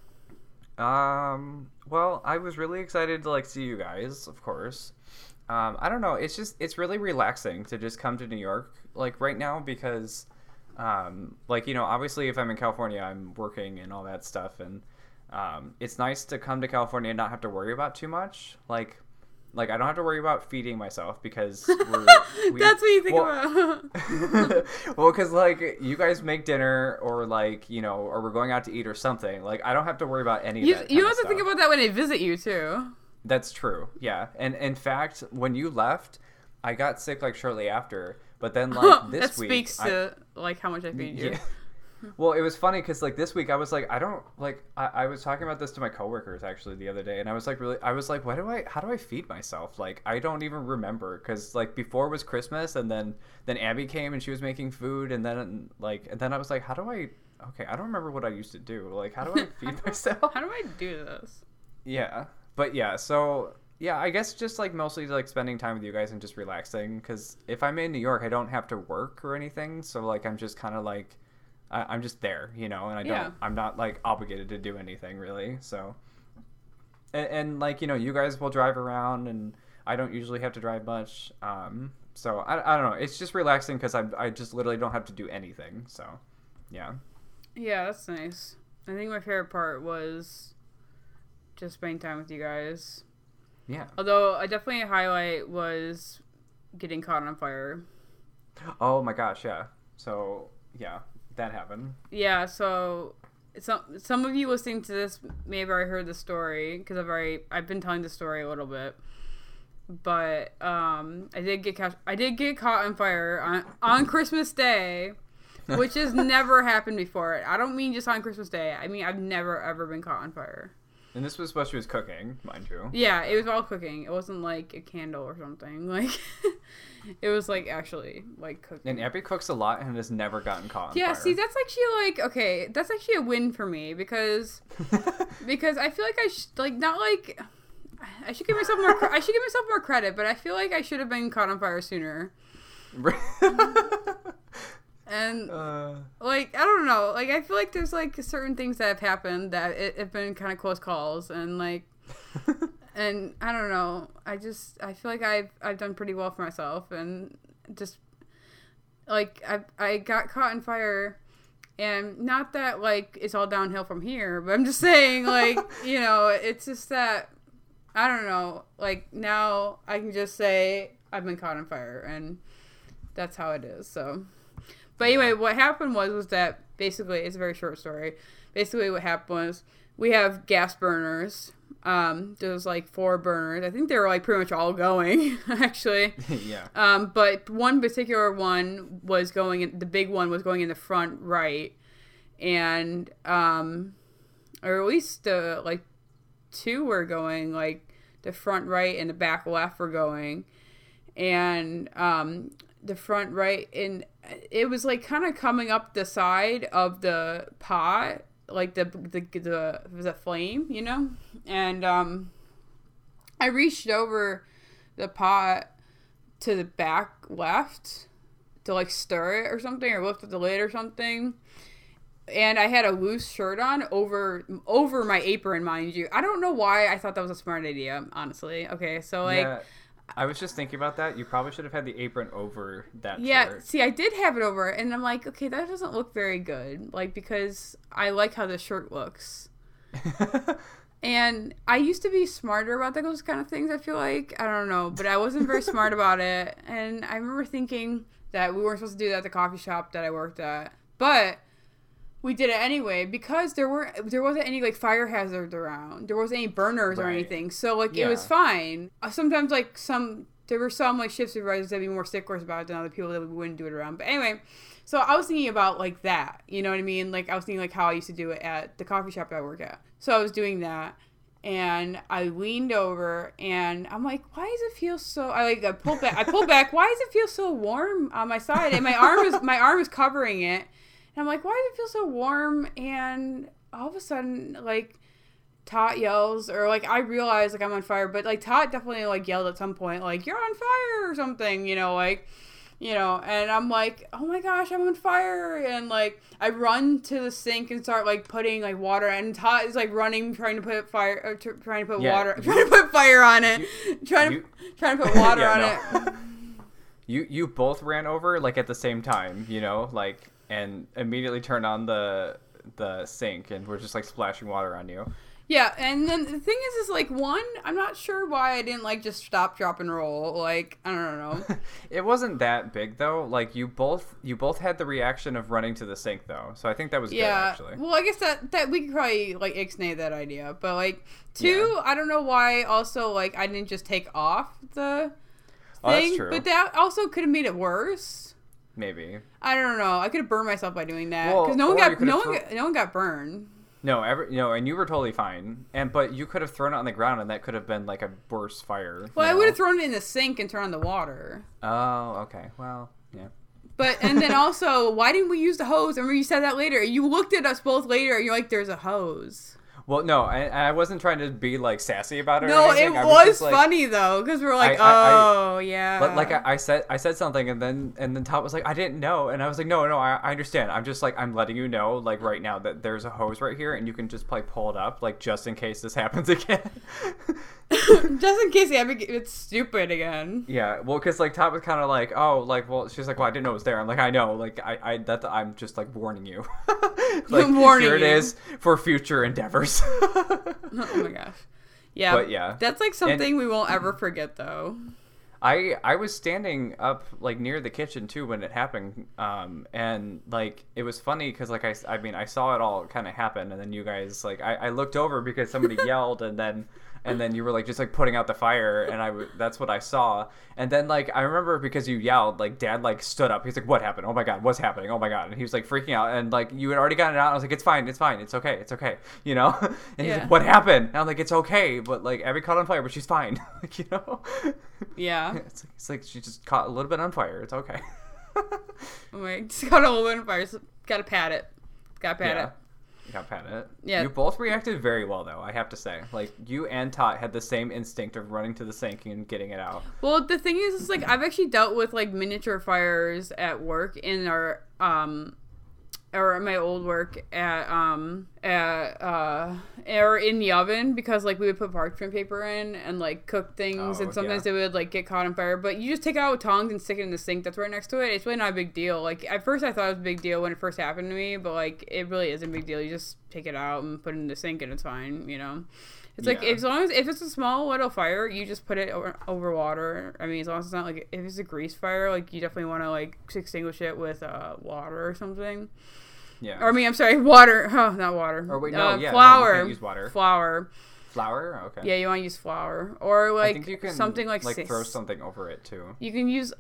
Well, I was really excited to like see you guys, of course. I don't know. It's really relaxing to just come to New York like right now because. Like, you know, obviously if I'm in California, I'm working and all that stuff. And, it's nice to come to California and not have to worry about too much. Like I don't have to worry about feeding myself because that's what you think about. Well, cause like you guys make dinner or like, you know, or we're going out to eat or something. Like I don't have to worry about any of that. You don't have to think about that when I visit you too. That's true. Yeah. And in fact, when you left, I got sick like shortly after. But then, like, this week... That speaks to, like, how much I feed you. Yeah. Well, it was funny because, like, this week I was like, I don't, like... I was talking about this to my coworkers, actually, the other day. And I was like, how do I feed myself? Like, I don't even remember. Because, like, before was Christmas. And then Abby came and she was making food. And then, I was like, I don't remember what I used to do. Like, how do I feed myself? How do I do this? Yeah. But, yeah, so... Yeah, I guess just, like, mostly, like, spending time with you guys and just relaxing. Because if I'm in New York, I don't have to work or anything. So, like, I'm just kind of, like, I'm just there, you know? And I'm not, like, obligated to do anything, really. So, and like, you know, you guys will drive around, and I don't usually have to drive much. So, I don't know. It's just relaxing because I just literally don't have to do anything. So, yeah. Yeah, that's nice. I think my favorite part was just spending time with you guys. Yeah. Although I definitely highlight was getting caught on fire. Oh my gosh, yeah. So yeah, that happened. Yeah, so some of you listening to this may have already heard the story because I've been telling the story a little bit. But I did get caught on fire on Christmas Day, which has never happened before. I don't mean just on Christmas Day. I mean I've never ever been caught on fire. And this was what she was cooking, mind you. Yeah, it was all cooking. It wasn't like a candle or something. Like, it was like actually like cooking. And Abby cooks a lot and has never gotten caught on fire. Yeah, see, that's actually like, okay, that's actually a win for me because I feel like I should give myself more credit, but I feel like I should have been caught on fire sooner. And like, I don't know, like, I feel like there's like certain things that have happened that have been kind of close calls, and like, and I don't know, I feel like I've done pretty well for myself, and just like I got caught in fire, and not that like it's all downhill from here, but I'm just saying, like, you know, it's just that I don't know, like, now I can just say I've been caught on fire, and that's how it is. So, but anyway, what happened was that basically, it's a very short story. Basically, what happened was we have gas burners. There's like 4 burners. I think they were like pretty much all going, actually. Yeah. But one particular one was going in, the big one was going in the front right, and or at least like 2 were going, like the front right and the back left were going, and the front right, and it was like kind of coming up the side of the pot, like the was a flame, you know, and I reached over the pot to the back left to like stir it or something, or lift up the lid or something. And I had a loose shirt on over my apron, mind you. I don't know why I thought that was a smart idea, honestly. Okay, so like... Yeah, I was just thinking about that. You probably should have had the apron over that shirt. Yeah, see, I did have it over, and I'm like, okay, that doesn't look very good. Like, because I like how the shirt looks. And I used to be smarter about those kind of things, I feel like. I don't know, but I wasn't very smart about it. And I remember thinking that we weren't supposed to do that at the coffee shop that I worked at. But... we did it anyway because there wasn't any like fire hazards around. There wasn't any burners or anything. So like it was fine. Sometimes like there were some like shift supervisors that'd be more sticklers about it than other people that we wouldn't do it around. But anyway, so I was thinking about like that. You know what I mean? Like I was thinking like how I used to do it at the coffee shop that I work at. So I was doing that. And I leaned over, and I'm like, "Why does it feel so?" I pulled back. Why does it feel so warm on my side? And my arm is covering it. And I'm like, why does it feel so warm? And all of a sudden, like, Tot yells, or, like, I realize, like, I'm on fire. But, like, Tot definitely, like, yelled at some point, like, you're on fire or something, you know, like, you know. And I'm like, oh, my gosh, I'm on fire. And, like, I run to the sink and start, like, putting, like, water. And Tot is, like, running, trying to put fire, or trying to put water, trying to put fire on it. Trying to put water on it. You both ran over, like, at the same time, you know, like... and immediately turned on the sink, and we're just like splashing water on you. Yeah, and then the thing is like, one, I'm not sure why I didn't like just stop, drop, and roll. Like, I don't know. It wasn't that big though. Like you both had the reaction of running to the sink though, so I think that was good actually. Well, I guess that we could probably like ixnay that idea, but like 2, I don't know why. Also, like I didn't just take off the thing, that's true. But that also could have made it worse. Maybe. I don't know. I could have burned myself by doing that because no one got burned. No, and you were totally fine. But you could have thrown it on the ground, and that could have been like a worse fire. Well, I would have thrown it in the sink and turned on the water. Oh, okay. Well, yeah. And then also, why didn't we use the hose? I remember you said that later. You looked at us both later, and you're like, "There's a hose." Well, no, I wasn't trying to be like sassy about it. No, or anything. it was funny though, because we're like, yeah. But like I said something, and then Tot was like, I didn't know, and I was like, no, I understand. I'm just like, I'm letting you know, like right now that there's a hose right here, and you can just like pull it up, like just in case this happens again. Just in case it's stupid again. Yeah, well, because like Tot was kind of like, oh, like, well, she's like, well, I didn't know it was there. I'm like, I know, like I'm just like warning you. Like, I'm warning here you. it is for future endeavors. Oh my gosh. Yeah. But yeah. That's like something we won't ever forget though. I was standing up like near the kitchen too when it happened, and like it was funny because like I mean I saw it all kind of happen, and then you guys like I looked over because somebody yelled, and then you were like just like putting out the fire, and that's what I saw. And then like I remember because you yelled, like Dad like stood up. He's like, "What happened? Oh my God, what's happening? Oh my God!" And he was like freaking out. And like you had already gotten it out. I was like, "It's fine, it's okay," you know. And he's like, "What happened?" And I'm like, "It's okay, but like Abby caught on fire, but she's fine," like, you know. Yeah. It's like she just caught a little bit on fire. It's okay. Oh my, just got a little bit on fire. So gotta pat it. Gotta pat it. got Pettit. Yeah. You both reacted very well, though, I have to say. Like, you and Tot had the same instinct of running to the sink and getting it out. Well, the thing is, like, I've actually dealt with, like, miniature fires at work in our, or my old work or in the oven, because like we would put parchment paper in and like cook things, and sometimes they would like get caught on fire. But you just take it out with tongs and stick it in the sink that's right next to it. It's really not a big deal. Like at first I thought it was a big deal when it first happened to me, but like it really isn't a big deal. You just take it out and put it in the sink and it's fine, you know. It's like as long as if it's a small little fire, you just put it over water. I mean, as long as it's not like if it's a grease fire, like you definitely want to like extinguish it with water or something. Yeah. Or I mean, I'm sorry, water. Oh, not water. Or wait, no, flour. No, you can't use water. Flour. Flour? Okay. Yeah, you want to use flour, or like I think you can, something like throw something over it too. You can use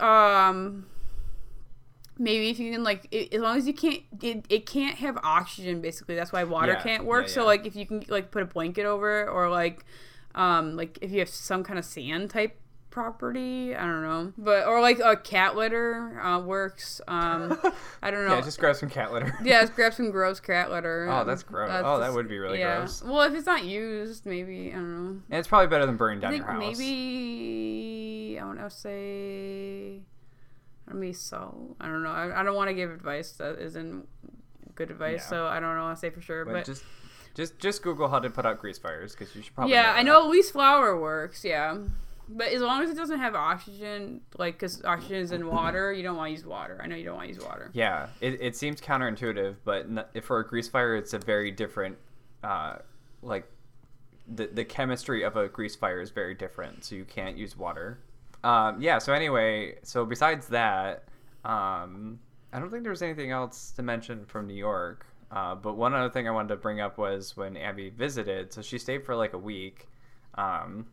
maybe if you can like as long as you can't it can't have oxygen basically. That's why water can't work. So like if you can like put a blanket over it, or like if you have some kind of sand type property, I don't know, but or like a cat litter works. I don't know. Yeah, just grab some cat litter. Yeah, just grab some gross cat litter. Oh, that's gross. That would be really gross. Well, if it's not used, maybe I don't know. And it's probably better than burning down your house. Maybe I want to say. So I don't know. I don't want to give advice that isn't good advice, so I don't know what to say for sure. But just Google how to put out grease fires, because you should probably. Yeah, I know at least flour works. Yeah, but as long as it doesn't have oxygen, like because oxygen is in water, you don't want to use water. I know you don't want to use water. Yeah, it seems counterintuitive, but for a grease fire, it's a very different. Like the chemistry of a grease fire is very different, so you can't use water. So anyway, besides that, I don't think there was anything else to mention from New York. But one other thing I wanted to bring up was when Abby visited. So she stayed for like a week. And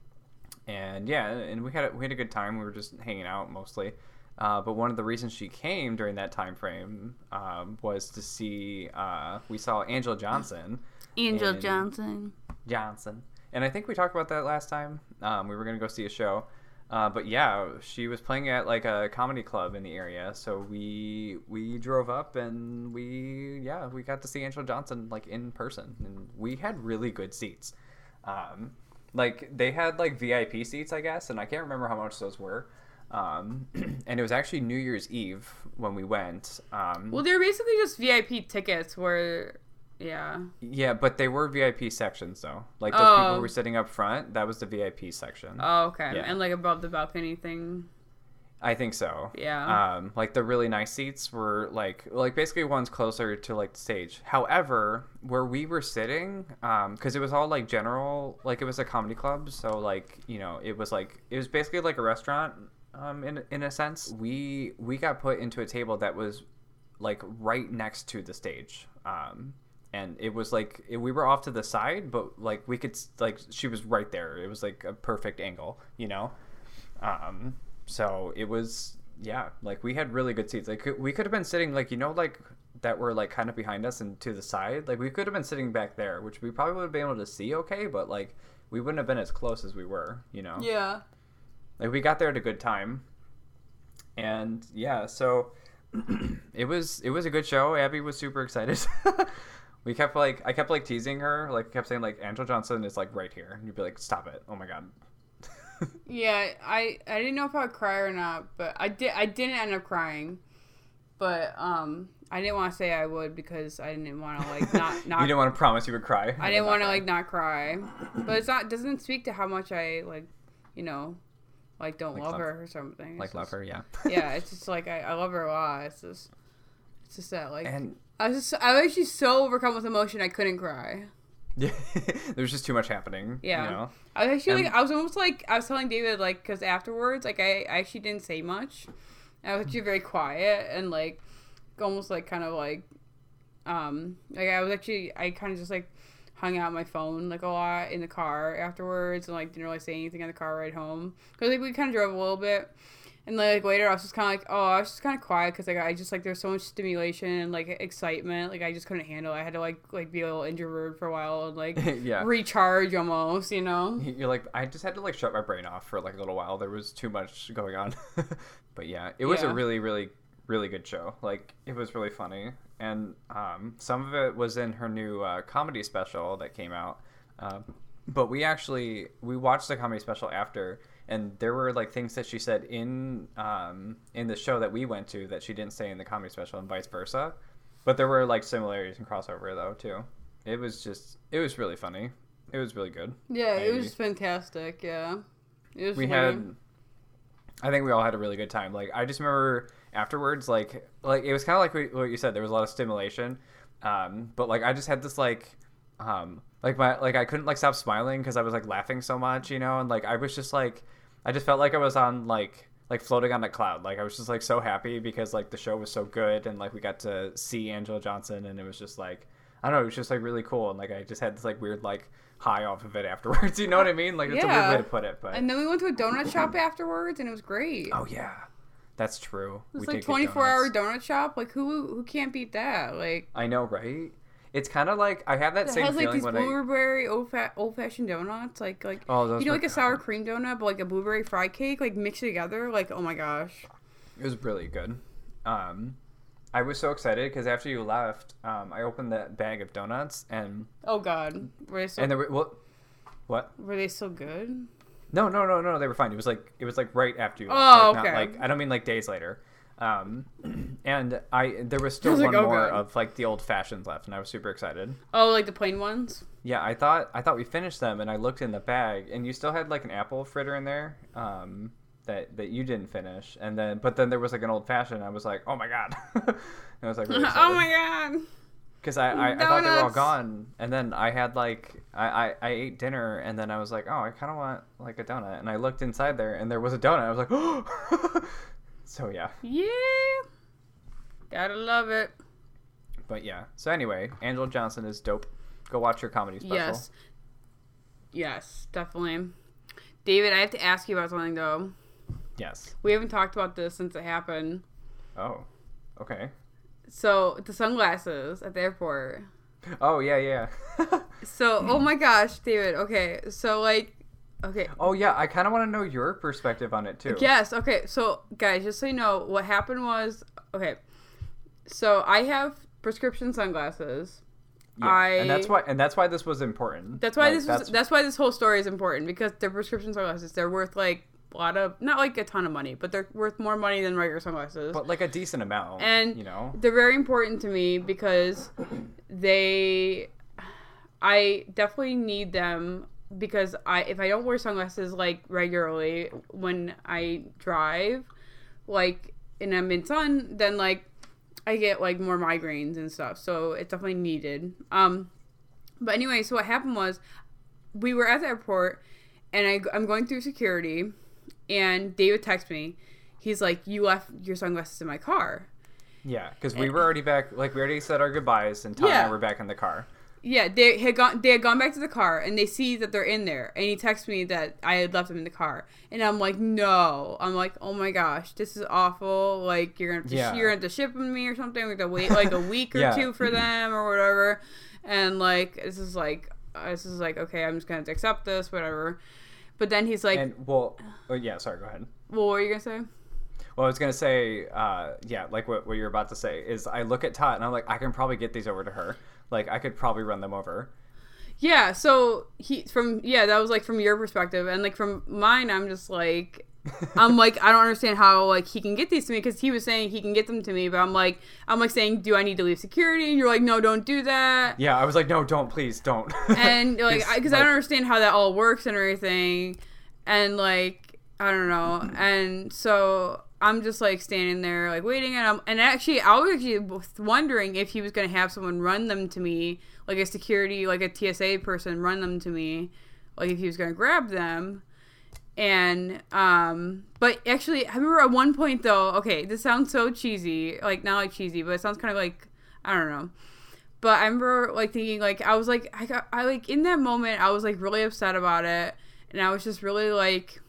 we had a good time. We were just hanging out mostly. But one of the reasons she came during that time frame was to see, we saw Angela Johnson. Johnson. And I think we talked about that last time. We were going to go see a show. But yeah, she was playing at like a comedy club in the area, so we drove up and we got to see Angela Johnson like in person, and we had really good seats. Like they had like VIP seats, I guess, and I can't remember how much those were. And it was actually New Year's Eve when we went. Well, they're basically just VIP tickets where. Yeah, but they were VIP sections though. Like those people who were sitting up front, that was the VIP section. Oh, okay. Yeah. And like above the balcony thing. I think so. Yeah. Like the really nice seats were like basically ones closer to like the stage. However, where we were sitting, because it was all like general, like it was a comedy club, so like it was basically like a restaurant, in a sense. We got put into a table that was like right next to the stage. And it was like we were off to the side, but like we could like she was right there. It was like a perfect angle, So it was like we had really good seats. Like we could have been sitting like like that were like kind of behind us and to the side. Like we could have been sitting back there, which we probably would have been able to see okay, but like we wouldn't have been as close as we were, Yeah. Like we got there at a good time, and so it was a good show. Abby was super excited. I kept teasing her, like kept saying like Angela Johnson is like right here, and you'd be like, stop it, oh my god. Yeah, I didn't know if I would cry or not, but I didn't end up crying, but I didn't want to say I would because I didn't want to like not you didn't want to promise you would cry. I didn't want to like not cry, but doesn't speak to how much I like like don't like love her or something. Love her, yeah. Yeah, it's just like I love her a lot. It's just that like. And I was actually so overcome with emotion I couldn't cry. Yeah, there's just too much happening. Yeah, I was actually I was almost like I was telling David like because afterwards like I actually didn't say much. I was actually very quiet and like almost like kind of like I kind of just like hung out on my phone like a lot in the car afterwards and like didn't really say anything on the car ride home because like we kind of drove a little bit. And like later, I was just kind of like, I was just kind of quiet because like I just like there's so much stimulation and like excitement, like I just couldn't handle it. I had to like be a little introvert for a while and like recharge almost, You're like I just had to like shut my brain off for like a little while. There was too much going on, but yeah, it was a really really really good show. Like it was really funny. and some of it was in her new comedy special that came out. But we watched the comedy special after, and there were like things that she said in the show that we went to that she didn't say in the comedy special, and vice versa. But there were like similarities and crossover though too. It was really funny. It was really good. Yeah, it was fantastic. Yeah, it was. I think we all had a really good time. Like I just remember afterwards, like it was kind of like what you said. There was a lot of stimulation, but like I just had this I couldn't like stop smiling because I was like laughing so much, and like I was just like I just felt like I was on like floating on a cloud. Like I was just like so happy because like the show was so good and like we got to see Angela Johnson, and it was just like I don't know, it was just like really cool, and like I just had this like weird like high off of it afterwards. You know what I mean? Like it's a weird way to put it, but and then we went to a donut shop afterwards, and it was great. Oh yeah, that's true. It's like 24-hour donut shop. Like who can't beat that? Like I know, right? It's kind of like I have that same feeling like these when blueberry old fashioned donuts, like like a sour cream donut, but like a blueberry fried cake, like mixed together. Like oh my gosh, it was really good. I was so excited because after you left, I opened that bag of donuts and oh god, were they so? And there were what? Were they so good? No, they were fine. It was like right after you left. Oh, like, okay. Not like I don't mean like days later. And there was still one more of like the old fashions left, and I was super excited. Oh, like the plain ones? Yeah, I thought we finished them, and I looked in the bag, and you still had like an apple fritter in there, that you didn't finish, but then there was like an old fashioned. And I was like, oh my god, and I was like, really excited. Oh my god, because I thought they were all gone, and then I had like I ate dinner, and then I was like, oh, I kind of want like a donut, and I looked inside there, and there was a donut. I was like, oh. So yeah. Yeah. Gotta love it. But yeah. So anyway, Angela Johnson is dope. Go watch her comedy special. Yes. Yes, definitely. David, I have to ask you about something though. Yes. We haven't talked about this since it happened. Oh. Okay. So the sunglasses at the airport. Oh yeah. So oh my gosh, David. Okay. So like okay. Oh, yeah. I kind of want to know your perspective on it, too. Yes. Okay. So, guys, just so you know, what happened was, okay. So, I have prescription sunglasses. Yeah. And that's why this was important. That's why that's why this whole story is important, because they're prescription sunglasses. They're worth like a lot of, not like a ton of money, but they're worth more money than regular sunglasses. But like a decent amount. And they're very important to me because I definitely need them. Because if I don't wear sunglasses like regularly when I drive, like and I'm in sun, then like I get like more migraines and stuff. So it's definitely needed. But anyway, so what happened was we were at the airport and I'm going through security, and David texts me. He's like, "You left your sunglasses in my car." Yeah, because we were already back. Like we already said our goodbyes, and Tom and I were back in the car. Yeah, they had gone back to the car, and they see that they're in there, and he texts me that I had left them in the car, and I'm like, no, I'm like, oh my gosh, this is awful. Like you're gonna have to ship them to me or something. We have to wait like a week or two for them or whatever, and like this is like okay, I'm just gonna have to accept this, whatever. But then he's like, sorry, go ahead. Well, what were you gonna say? Well, I was going to say, like what you're about to say is I look at Tot and I'm like, I can probably get these over to her. Like, I could probably run them over. Yeah, so that was like from your perspective. And like from mine, I'm just like, I don't understand how like he can get these to me, because he was saying he can get them to me. But I'm like saying, do I need to leave security? And you're like, no, don't do that. Yeah, I was like, no, please don't. And like, because I don't understand how that all works and everything. And like, I don't know. And so I'm just like standing there like waiting, and I was actually wondering if he was going to have someone run them to me, like a security, like a TSA person run them to me, like if he was going to grab them. And but actually I remember at one point though, okay, this sounds so cheesy, like not like cheesy, but it sounds kind of like, I don't know. But I remember like thinking like I was like I like in that moment I was like really upset about it, and I was just really like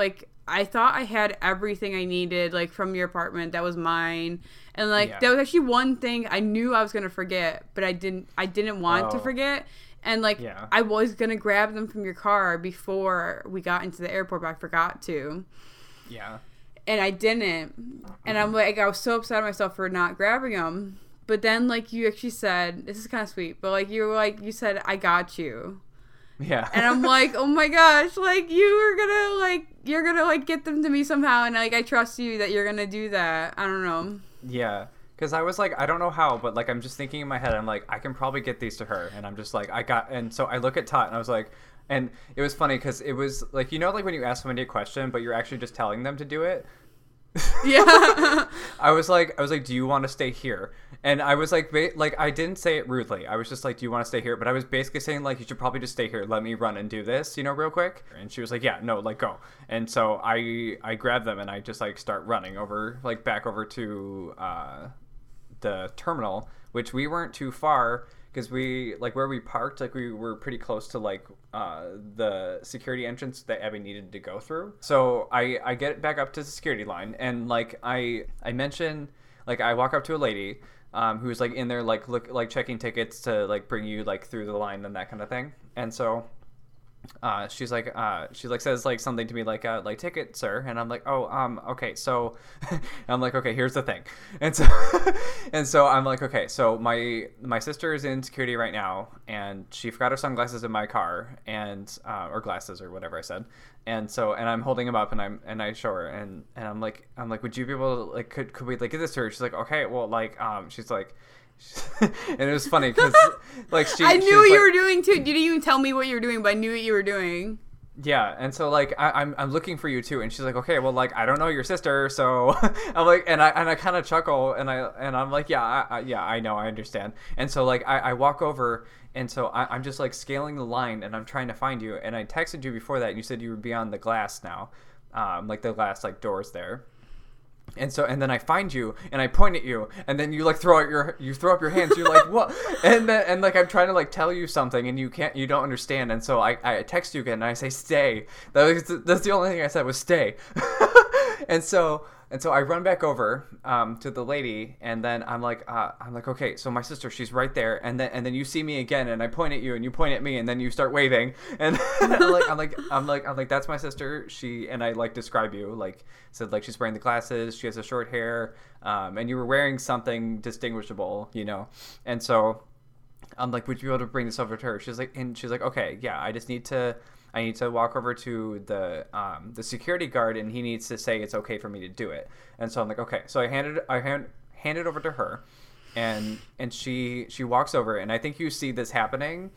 I thought I had everything I needed, like, from your apartment that was mine. And, like, that was actually one thing I knew I was going to forget, but I didn't want to forget. And, like, I was going to grab them from your car before we got into the airport, but I forgot to. Yeah. And I didn't. And I'm like, I was so upset at myself for not grabbing them. but then like you actually said, this is kind of sweet, but like you said, I got you. Yeah. And I'm like, oh my gosh, like you're gonna like get them to me somehow, and like I trust you that you're gonna do that. I don't know. Yeah. Because I was like, I don't know how, but like I'm just thinking in my head, I'm like, I can probably get these to her, and I'm just like, and so I look at Tot, and I was like, and it was funny because it was like, like when you ask somebody a question, but you're actually just telling them to do it. Yeah. I was like, do you want to stay here? And I was like, I didn't say it rudely. I was just like, do you want to stay here? But I was basically saying like, you should probably just stay here. Let me run and do this, real quick. And she was like, yeah, no, like go. And so I grabbed them and I just like start running over, like back over to the terminal, which we weren't too far. Because we, like, where we parked, like, we were pretty close to, like, the security entrance that Abby needed to go through. So I get back up to the security line, and, like, I mention, like, I walk up to a lady who's, like, in there, like, checking tickets to, like, bring you, like, through the line and that kind of thing. And so she says like something to me like ticket, sir, and I'm like, oh, okay, so I'm like, okay, here's the thing. And so I'm like, okay, so my sister is in security right now, and she forgot her sunglasses in my car, and or glasses or whatever I said. And I'm holding them up, and I show her, and I'm like, would you be able to, like, could we, like, get this to her? She's like, okay, well, like, she's like, and it was funny because like I knew what you were doing too. You didn't even tell me what you were doing, but I knew what you were doing. Yeah, and so like I'm looking for you too, and she's like, okay, well, like, I don't know your sister, so I'm like, and I kind of chuckle, and I'm like, yeah, I know, I understand. And so like I walk over, and so I'm just like scaling the line, and I'm trying to find you, and I texted you before that, and you said you would be on the glass now, like the glass like doors there. And then I find you, and I point at you, and then you like throw up your hands. You're like, what? And like I'm trying to like tell you something, and you don't understand. And so I text you again, and I say, stay. That's the only thing I said was stay. And so I run back over to the lady, and then I'm like, okay, so my sister, she's right there, and then you see me again, and I point at you, and you point at me, and then you start waving, and I'm like, that's my sister. And I like describe you, like said like she's wearing the glasses, she has a short hair, and you were wearing something distinguishable, and so I'm like, would you be able to bring this over to her? She's like, okay, yeah, I need to walk over to the security guard, and he needs to say it's okay for me to do it. And so I'm like, okay. So I hand it over to her, and she walks over, and I think you see this happening.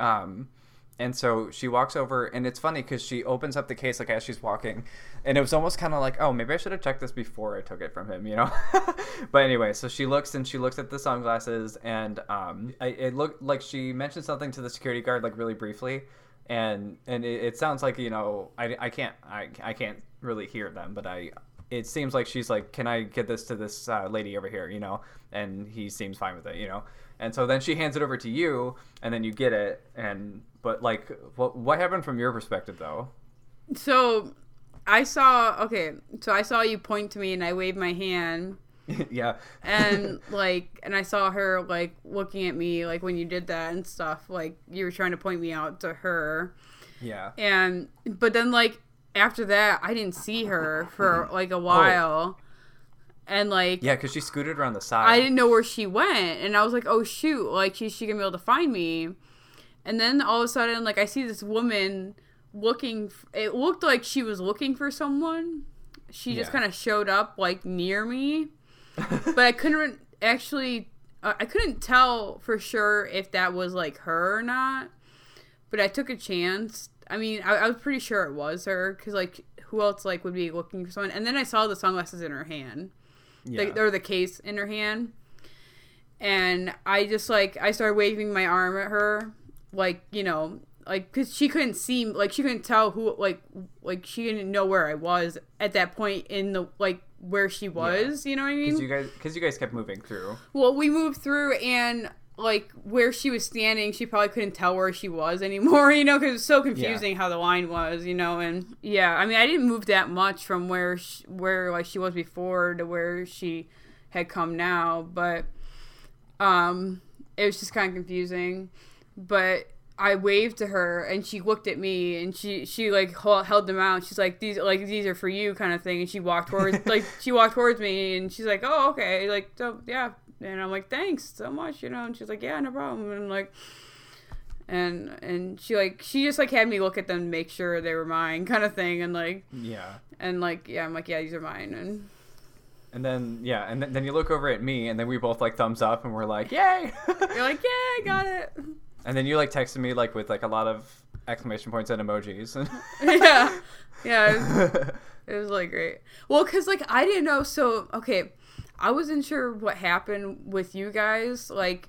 And so she walks over, and it's funny because she opens up the case like as she's walking, and it was almost kind of like, oh, maybe I should have checked this before I took it from him, But anyway, so she looks at the sunglasses, and it looked like she mentioned something to the security guard like really briefly. And it sounds like, I can't really hear them, but it seems like she's like, can I get this to this lady over here, and he seems fine with it, and so then she hands it over to you, and then you get it, but like, what happened from your perspective though? So I saw you point to me, and I waved my hand. Yeah. And I saw her like looking at me like when you did that and stuff, like you were trying to point me out to her. Yeah. But then like after that I didn't see her for like a while. And like, yeah, because she scooted around the side. I didn't know where she went, and I was like, oh shoot, like she gonna be able to find me. And then all of a sudden, like, I see this woman it looked like she was looking for someone. She just kind of showed up like near me. But I couldn't actually, I couldn't tell for sure if that was like her or not. But I took a chance. I mean, I was pretty sure it was her, because like, who else like would be looking for someone? And then I saw the sunglasses in her hand, or the case in her hand, and I just like I started waving my arm at her, like because she couldn't see, like she couldn't tell who, like she didn't know where I was at that point in the like where she was, you know what I mean? Because you guys kept moving through. Well, we moved through, and like where she was standing, she probably couldn't tell where she was anymore, because it was so confusing how the line was, and yeah, I mean, I didn't move that much from where like she was before to where she had come now, but it was just kind of confusing. But I waved to her, and she looked at me, and she like held them out. She's like, these are for you, kind of thing. And she walked towards me, and she's like, oh, okay, like, so yeah, And I'm like, thanks so much, you know. And she's like, yeah, no problem. And like, and she just like had me look at them to make sure they were mine, kind of thing. And like, yeah. And like, yeah, I'm like, yeah, these are mine. And then, yeah, and then you look over at me, and then we both, like, thumbs up, and we're like, yay! You're like, yay, got it! And then you, like, texted me, like, with, like, a lot of exclamation points and emojis. Yeah. Yeah, it was, like, great. Well, because, like, I didn't know, so, okay, I wasn't sure what happened with you guys, like,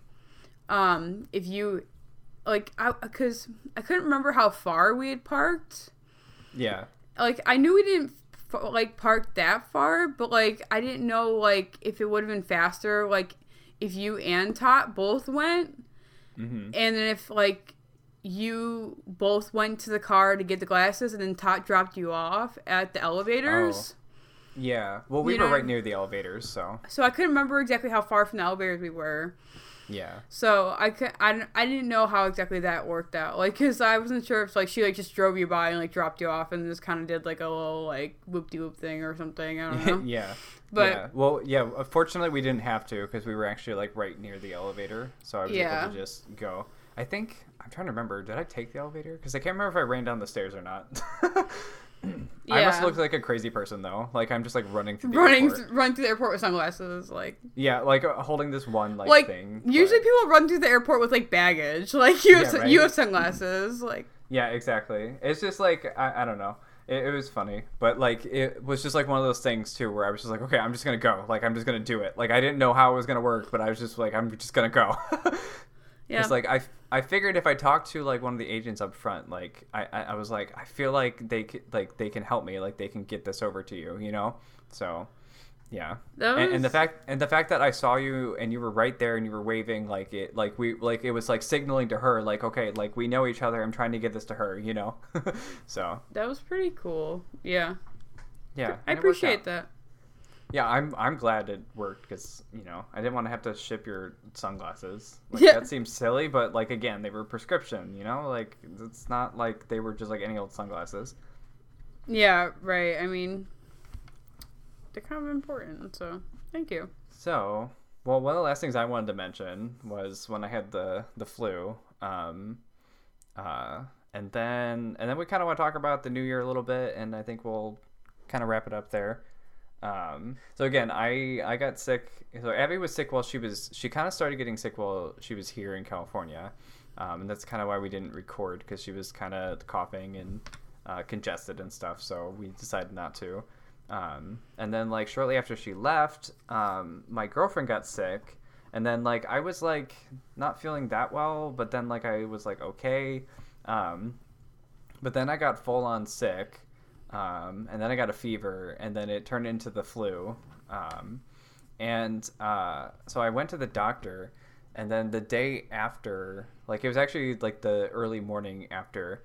if you, like, because I couldn't remember how far we had parked. Yeah. Like, I knew we didn't like park that far, but like I didn't know like if it would have been faster like if you and Tot both went, and then if like you both went to the car to get the glasses and then Tot dropped you off at the elevators. Yeah, well, we were right near the elevators, so I couldn't remember exactly how far from the elevators we were. Yeah. So I didn't know how exactly that worked out. Like, cause I wasn't sure if like she like just drove you by and like dropped you off and just kind of did like a little like whoop-de-whoop thing or something. I don't know. Yeah. But yeah. Well, yeah. Fortunately, we didn't have to because we were actually like right near the elevator, so I was able to just go. I think I'm trying to remember. Did I take the elevator? Because I can't remember if I ran down the stairs or not. Yeah. I must look like a crazy person though. Like I'm just like running through the airport. Run through the airport with sunglasses, like yeah, like holding this one like thing. Usually people run through the airport with like baggage. Like you have sunglasses, like yeah, exactly. It's just like I don't know. It was funny, but like it was just like one of those things too where I was just like, okay, I'm just gonna go. Like I'm just gonna do it. Like I didn't know how it was gonna work, but I was just like, I'm just gonna go. Yeah. It's like I figured if I talked to like one of the agents up front, like I was like I feel like they can help me, like they can get this over to you, you know. So yeah, and the fact that I saw you and you were right there and you were waving like it was like signaling to her like okay, like we know each other. I'm trying to get this to her, you know. So that was pretty cool. Yeah. Yeah, I appreciate that. Yeah, I'm glad it worked because, you know, I didn't want to have to ship your sunglasses. Like, that seems silly, but, like, again, they were prescription, you know? Like, it's not like they were just, like, any old sunglasses. Yeah, right. I mean, they're kind of important, so thank you. So, well, one of the last things I wanted to mention was when I had the flu. And then we kind of want to talk about the new year a little bit, and I think we'll kind of wrap it up there. So again, I got sick. So Abby was sick while she kind of started getting sick while she was here in California. And that's kind of why we didn't record because she was kind of coughing and congested and stuff. So we decided not to. And then like shortly after she left, my girlfriend got sick. And then like I was like not feeling that well, but then like I was like okay. But then I got full on sick. And then I got a fever, and then it turned into the flu. So I went to the doctor, and then the day after, like it was actually like the early morning after.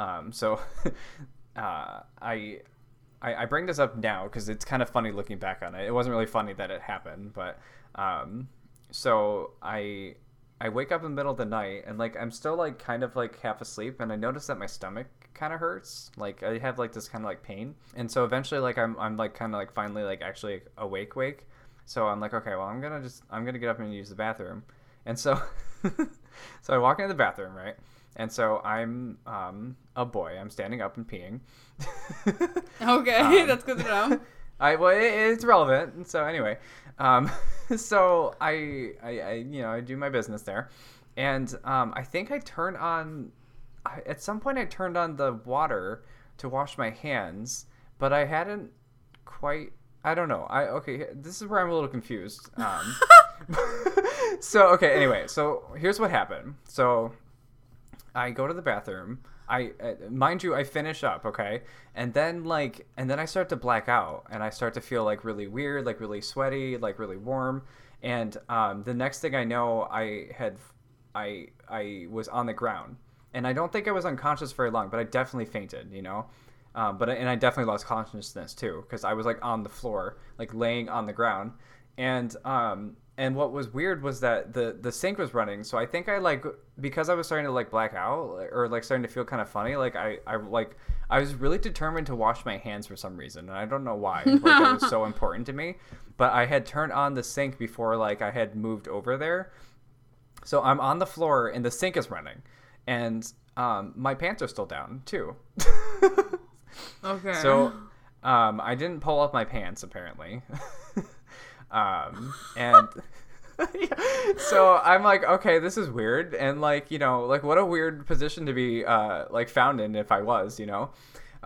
I bring this up now because it's kind of funny looking back on it. It wasn't really funny that it happened, but so I wake up in the middle of the night and like I'm still like kind of like half asleep, and I notice that my stomach kind of hurts. Like I have like this kind of like pain, and so eventually like I'm like kind of like finally like actually awake. So I'm like, okay, well I'm gonna get up and use the bathroom, and so so I walk into the bathroom, right? And so I'm a boy. I'm standing up and peeing. Okay, that's good to know. It's relevant. And so anyway, so I do my business there, and I think I turned on. At some point, I turned on the water to wash my hands, but I hadn't quite. I don't know. This is where I'm a little confused. So okay. Anyway, so here's what happened. So I go to the bathroom. Mind you, I finish up, okay? And then I start to black out, and I start to feel like really weird, like really sweaty, like really warm. And the next thing I know, I was on the ground, and I don't think I was unconscious very long, but I definitely fainted, you know. And I definitely lost consciousness too, because I was like on the floor, like laying on the ground, and and what was weird was that the sink was running, so I think I like, because I was starting to like black out or like starting to feel kind of funny, like I was really determined to wash my hands for some reason, and I don't know why. Like, it was so important to me, but I had turned on the sink before like I had moved over there, so I'm on the floor and the sink is running, and my pants are still down too. Okay. So I didn't pull up my pants apparently. And so I'm like, okay, this is weird, and like, you know, like what a weird position to be like found in if I was, you know.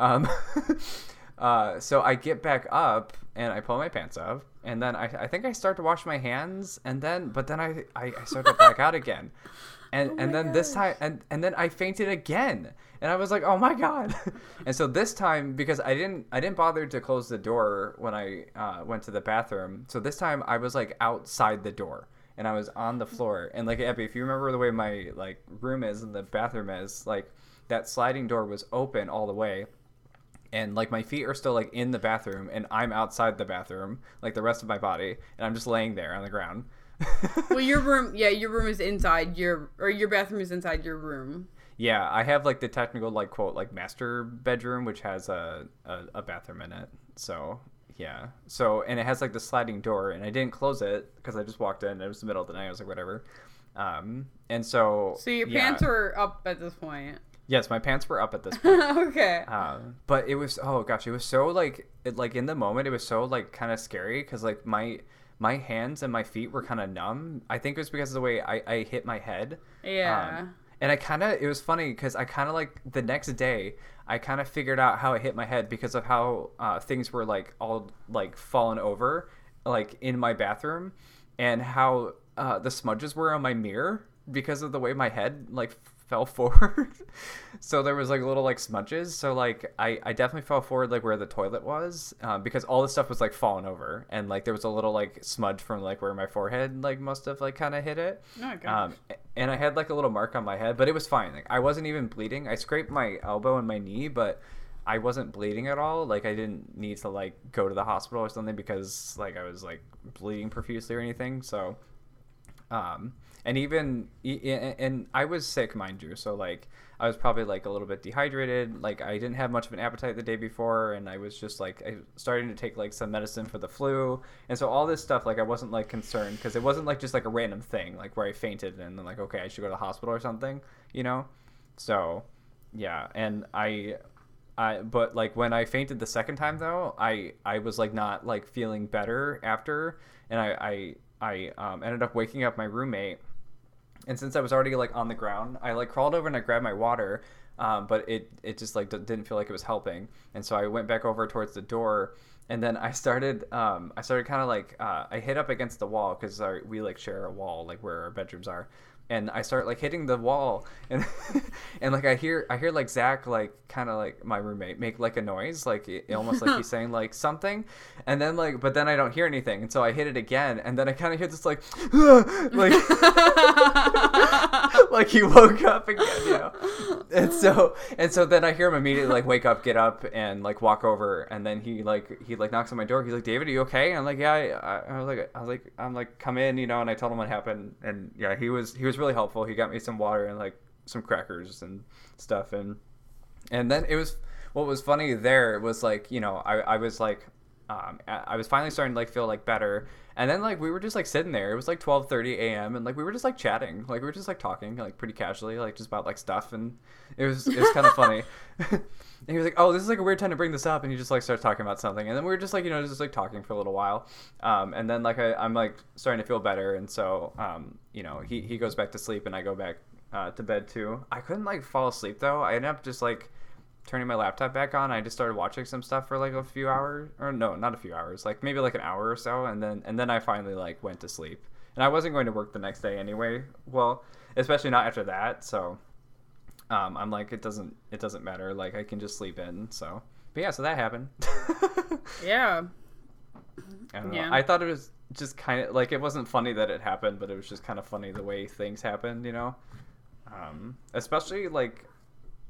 So I get back up and I pull my pants up, and then I think I start to wash my hands, and then I start to black out again. And then this time and then I fainted again, and I was like, oh my god. And so this time, because I didn't bother to close the door when I went to the bathroom, so this time I was like outside the door and I was on the floor. And like, Abby, if you remember the way my like room is and the bathroom is, like that sliding door was open all the way, and like my feet are still like in the bathroom and I'm outside the bathroom, like the rest of my body, and I'm just laying there on the ground. Well, your room is inside your bathroom is inside your room. Yeah, I have like the technical like quote like master bedroom, which has a bathroom in it. So yeah, and it has like the sliding door, and I didn't close it because I just walked in and it was the middle of the night. I was like, whatever. And so your pants were up at this point. Yes, my pants were up at this point. Okay. But it was, oh gosh, it was so like in the moment it was so like kind of scary because like my hands and my feet were kind of numb. I think it was because of the way I hit my head. Yeah. And it was funny because I kind of like the next day, I kind of figured out how it hit my head because of how things were like all like fallen over, like in my bathroom, and how the smudges were on my mirror because of the way my head like fell forward. So there was like little like smudges. So like I definitely fell forward like where the toilet was, because all the stuff was like falling over, and like there was a little like smudge from like where my forehead like must have like kind of hit it. Oh, gosh. And I had like a little mark on my head, but it was fine. Like I wasn't even bleeding. I scraped my elbow and my knee, but I wasn't bleeding at all. Like I didn't need to like go to the hospital or something because like I was like bleeding profusely or anything. So and I was sick, mind you, so like I was probably like a little bit dehydrated. Like I didn't have much of an appetite the day before, and I was just like starting to take like some medicine for the flu, and so all this stuff, like I wasn't like concerned because it wasn't like just like a random thing like where I fainted and then like, okay, I should go to the hospital or something, you know. So yeah, and but like when I fainted the second time though, I was like not like feeling better after, and I ended up waking up my roommate. And since I was already like on the ground, I like crawled over and I grabbed my water, but it just like didn't feel like it was helping. And so I went back over towards the door, and then I started kind of like I hit up against the wall because we like share a wall like where our bedrooms are. And I start like hitting the wall, and and like I hear like Zach, like kind of like my roommate, make like a noise, like almost like he's saying like something, and then like but then I don't hear anything, and so I hit it again, and then I kind of hear this like like like he woke up again, you know. And so then I hear him immediately like wake up, get up, and like walk over, and then he knocks on my door. He's like, David, are you okay? And I'm like, yeah. I'm like come in, you know. And I told him what happened, and yeah, he was really helpful. He got me some water and like some crackers and stuff, and then what was funny there was like, you know, I was like I was finally starting to like feel like better, and then like we were just like sitting there. It was like 12:30 a.m. and like we were just like chatting, like we were just like talking like pretty casually, like just about like stuff, and it was kind of funny. And he was like, oh, this is like a weird time to bring this up, and he just like starts talking about something, and then we were just like, you know, just like talking for a little while, and then like I'm like starting to feel better, and so you know, he goes back to sleep and I go back to bed too. I couldn't like fall asleep though. I ended up just like turning my laptop back on. I just started watching some stuff for like a few hours, or no, not a few hours, like maybe like an hour or so, and then I finally like went to sleep. And I wasn't going to work the next day anyway, well, especially not after that, so I'm like, it doesn't matter, like I can just sleep in. So but yeah, so that happened. Yeah. I don't know. I thought it was just kind of like, it wasn't funny that it happened, but it was just kind of funny the way things happened, you know. Especially like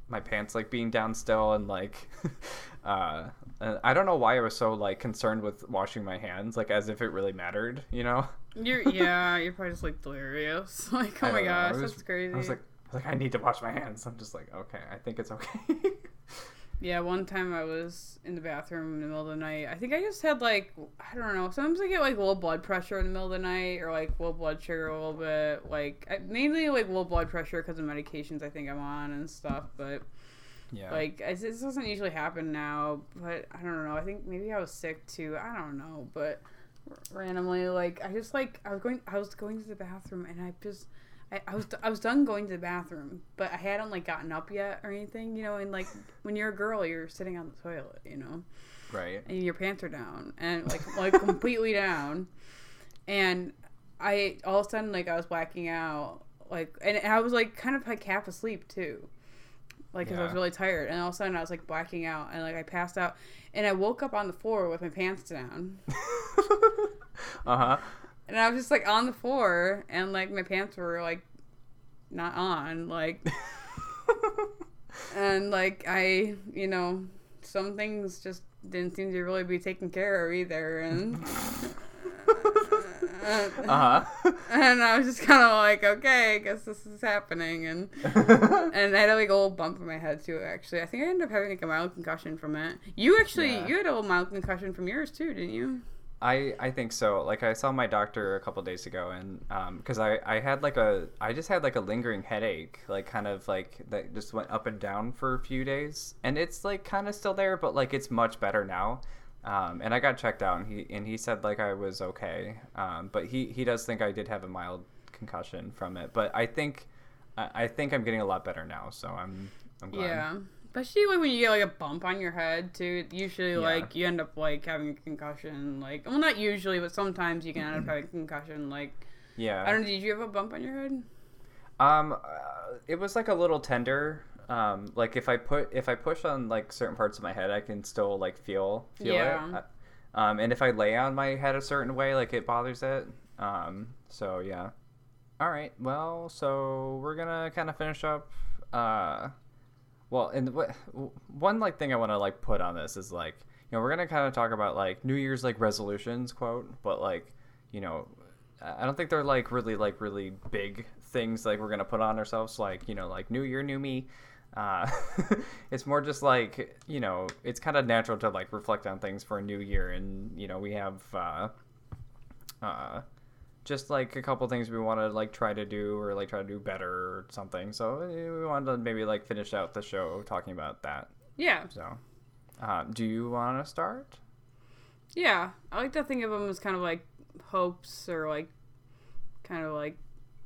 my pants like being down still, and like I don't know why I was so like concerned with washing my hands, like as if it really mattered, you know. You're probably just like delirious. Like, oh my gosh, that's crazy. I was like, I need to wash my hands. I'm just like, okay, I think it's okay. Yeah, one time I was in the bathroom in the middle of the night. I think I just had like, I don't know. Sometimes I get like low blood pressure in the middle of the night, or like low blood sugar a little bit. Like mainly like low blood pressure because of medications I think I'm on and stuff. But yeah, like this doesn't usually happen now. But I don't know. I think maybe I was sick too. I don't know. But randomly, like I was going to the bathroom, and I was done going to the bathroom, but I hadn't like gotten up yet or anything, you know. And like when you're a girl, you're sitting on the toilet, you know, right? And your pants are down and like completely down. And I all of a sudden like I was blacking out, like, and I was like kind of like half asleep too, like because I was really tired. And all of a sudden I was like blacking out, and like I passed out, and I woke up on the floor with my pants down. And I was just, like, on the floor, and, like, my pants were, like, not on, like, and, like, you know, some things just didn't seem to really be taken care of either, and, and I was just kind of like, okay, I guess this is happening, and I had, like, a little bump in my head, too, actually. I think I ended up having, like, a mild concussion from it. You actually, you had a little mild concussion from yours, too, didn't you? I think so. Like I saw my doctor a couple days ago, and because I had like I just had like a lingering headache, like kind of like that just went up and down for a few days, and it's like kind of still there, but like it's much better now. And I got checked out, and he said like I was okay. But he does think I did have a mild concussion from it, but I think I'm getting a lot better now, so I'm glad. Yeah. Especially like when you get like a bump on your head too. Usually like you end up like having a concussion. Like, well, not usually, but sometimes you can end up having a concussion. Like, yeah. I don't know. Did you have a bump on your head? It was like a little tender. Like if I push on like certain parts of my head, I can still like feel it. And if I lay on my head a certain way, like it bothers it. So yeah. All right. Well, so we're gonna kind of finish up. Well, and one like thing I want to like put on this is like, you know, we're gonna kind of talk about like New Year's like resolutions, quote, but like, you know, I don't think they're like really big things like we're gonna put on ourselves, like, you know, like New Year, new me. It's more just like, you know, it's kind of natural to like reflect on things for a new year, and you know, we have just like a couple things we want to like try to do, or like try to do better or something. So we wanted to maybe like finish out the show talking about that. Yeah. So, do you want to start? Yeah, I like to think of them as kind of like hopes, or like kind of like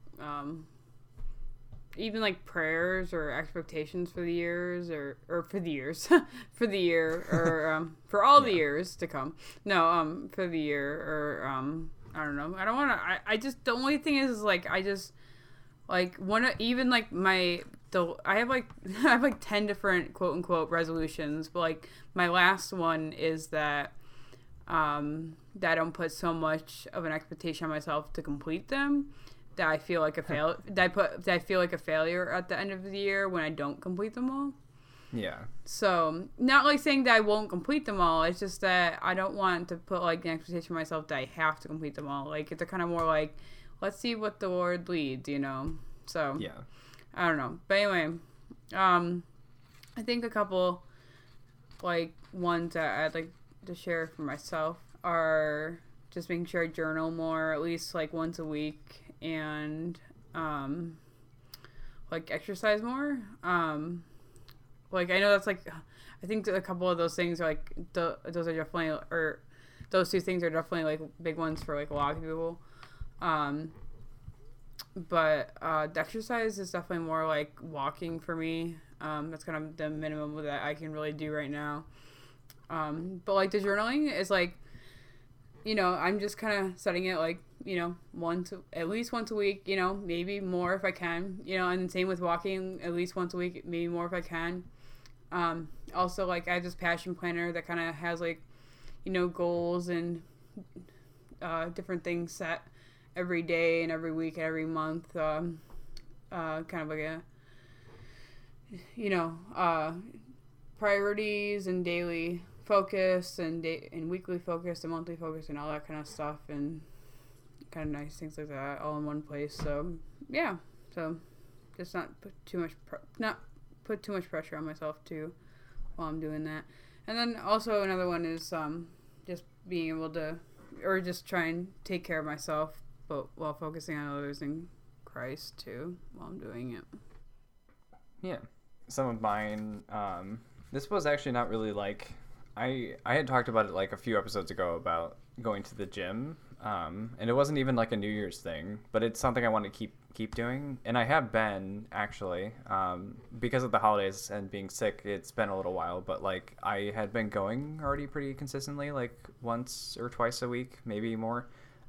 even like prayers or expectations for the years, or for the years for the year, or for all the years to come. No, for the year, or I don't know. I don't want to. I just, the only thing is like I just like want to, even like I have like 10 different quote unquote resolutions, but like my last one is that that I don't put so much of an expectation on myself to complete them, that I feel like that I feel like a failure at the end of the year when I don't complete them all. Yeah. So, not like saying that I won't complete them all. It's just that I don't want to put like an expectation on myself that I have to complete them all. Like, it's a kind of more like, let's see what the Lord leads, you know? So, yeah. I don't know. But anyway, I think a couple like ones that I'd like to share for myself are just making sure I journal more, at least like once a week, and like exercise more. Like, I know that's like, I think a couple of those things are like, those are definitely, or those two things are definitely like big ones for like a lot of people. But the exercise is definitely more like walking for me. That's kind of the minimum that I can really do right now. But like the journaling is like, you know, I'm just kind of setting it like, you know, at least once a week, you know, maybe more if I can, you know, and same with walking, at least once a week, maybe more if I can. Also, like, I have this passion planner that kind of has like, you know, goals and different things set every day and every week and every month. Kind of like you know, priorities and daily focus and weekly focus and monthly focus and all that kind of stuff, and kind of nice things like that all in one place. So yeah, so just not put too much pressure on myself too while I'm doing that. And then also another one is just being able to, or just try and take care of myself, but while focusing on others in Christ too while I'm doing it. Yeah. Some of mine, this was actually not really like, I had talked about it like a few episodes ago about going to the gym, and it wasn't even like a New Year's thing, but it's something I want to keep doing, and I have been actually, because of the holidays and being sick, it's been a little while, but like I had been going already pretty consistently, like once or twice a week, maybe more,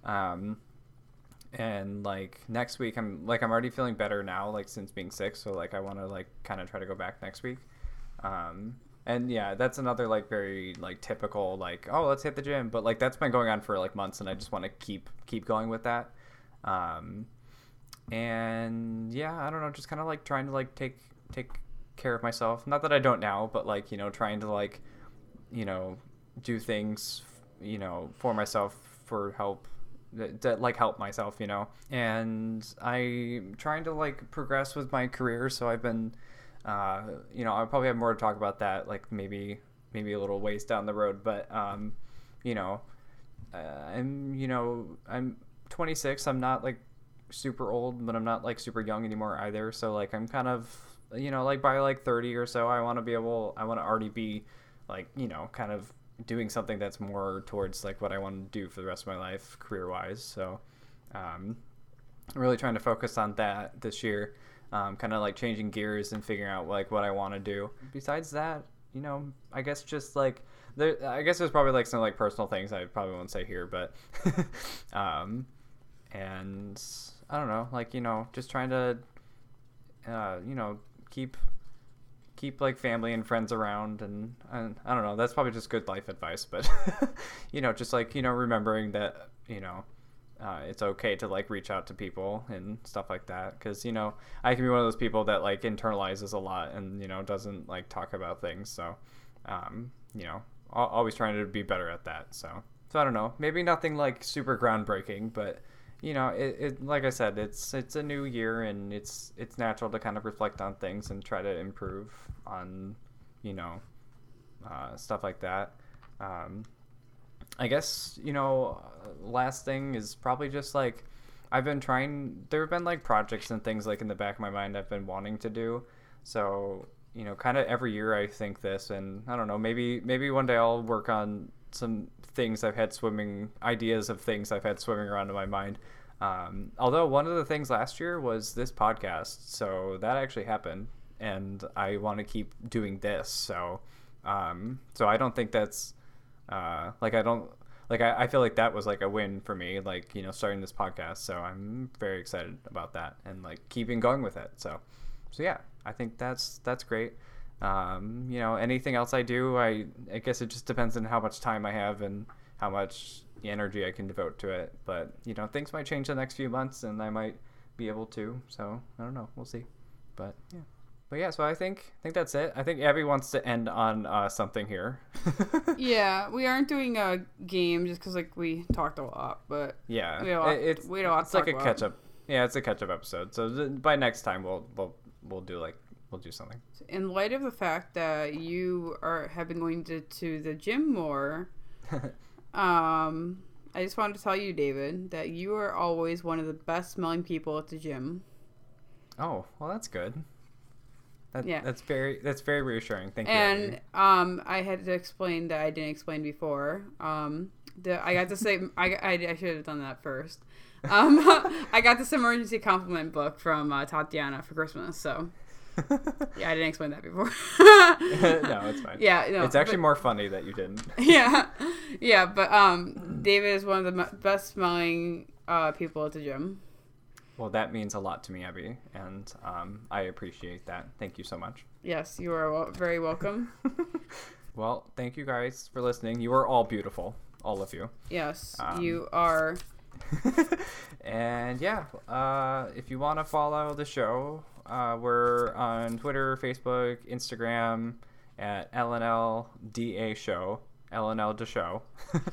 and like next week I'm already feeling better now, like since being sick, so like I want to like kind of try to go back next week. And yeah, that's another like very like typical like, oh, let's hit the gym, but like that's been going on for like months, and I just want to keep going with that. And yeah, I don't know, just kind of like trying to like take care of myself. Not that I don't now, but like, you know, trying to like, you know, do things, you know, for myself, for help that like help myself, you know. And I'm trying to like progress with my career, so I've been you know, I'll probably have more to talk about that like maybe a little ways down the road, but you know, I'm 26. I'm not like super old, but I'm not like super young anymore either, so like I'm kind of, you know, like by like 30 or so I want to already be like, you know, kind of doing something that's more towards like what I want to do for the rest of my life career wise. So I'm really trying to focus on that this year, kind of like changing gears and figuring out like what I want to do. Besides that, you know, I guess just like I guess there's probably like some like personal things I probably won't say here, but and I don't know, like, you know, just trying to you know, keep like family and friends around, and I don't know, that's probably just good life advice, but you know, just like, you know, remembering that, you know, it's okay to like reach out to people and stuff like that, because, you know, I can be one of those people that like internalizes a lot and, you know, doesn't like talk about things, so you know, always trying to be better at that. So I don't know, maybe nothing like super groundbreaking, but you know, it like I said, it's a new year, and it's natural to kind of reflect on things and try to improve on, you know, stuff like that. I guess, you know, last thing is probably just like there have been like projects and things like in the back of my mind I've been wanting to do. So, you know, kind of every year I think this, and I don't know, maybe one day I'll work on some ideas of things I've had swimming around in my mind. Although one of the things last year was this podcast, so that actually happened, and I want to keep doing this. So I don't think that's, I feel like that was like a win for me, like, you know, starting this podcast. So I'm very excited about that and like keeping going with it. So yeah, I think that's great. You know, anything else I do, I guess it just depends on how much time I have and how much energy I can devote to it. But, you know, things might change the next few months, and I might be able to. So I don't know. We'll see. But yeah. So I think that's it. I think Abby wants to end on something here. Yeah, we aren't doing a game just because like we talked a lot, but yeah, it's like a catch up. Yeah, it's a catch up episode. So by next time we'll do something. In light of the fact that you have been going to the gym more, I just wanted to tell you, David, that you are always one of the best smelling people at the gym. Oh, well, that's good. Yeah, that's very reassuring. Thank you. And I had to explain that I didn't explain before. I got to say I should have done that first. I got this emergency compliment book from Tatiana for Christmas, so yeah, I didn't explain that before. No, it's fine. Yeah, no, it's actually more funny that you didn't. Yeah, but David is one of the best smelling people at the gym. Well, that means a lot to me, Abby, and I appreciate that. Thank you so much. Yes, you are very welcome. Well, thank you guys for listening. You are all beautiful, all of you. Yes, you are. And yeah, if you want to follow the show, we're on Twitter, Facebook, Instagram at LNLDA Show, LNL Da Show.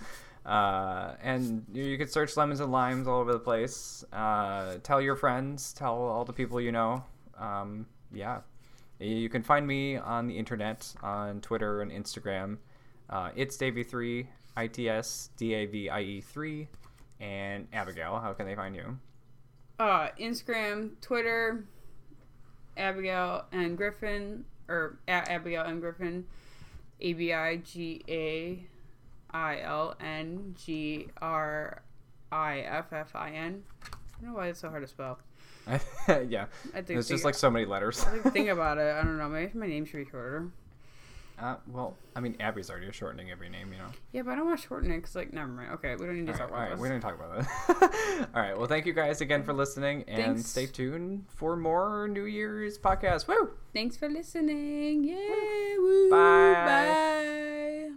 And you can search Lemons and Limes all over the place. Tell your friends, tell all the people you know. Yeah. You can find me on the internet, on Twitter and Instagram. It's Davie3, ITSDAVIE3, and Abigail. How can they find you? Instagram, Twitter, Abigail and Griffin, or at Abigail and Griffin, ABIGAILNGRIFFIN. I don't know why it's so hard to spell. Yeah, it's just like so many letters. I think about it. I don't know. Maybe my name should be shorter. Well, I mean, Abby's already shortening every name, you know. Yeah, but I don't want to shorten it because, like, never mind. Okay, we don't need to talk about this. We don't talk about that. All right, well, thank you guys again for listening, and stay tuned for more New Year's podcast. Woo! Thanks for listening. Yeah, woo! Bye. Bye.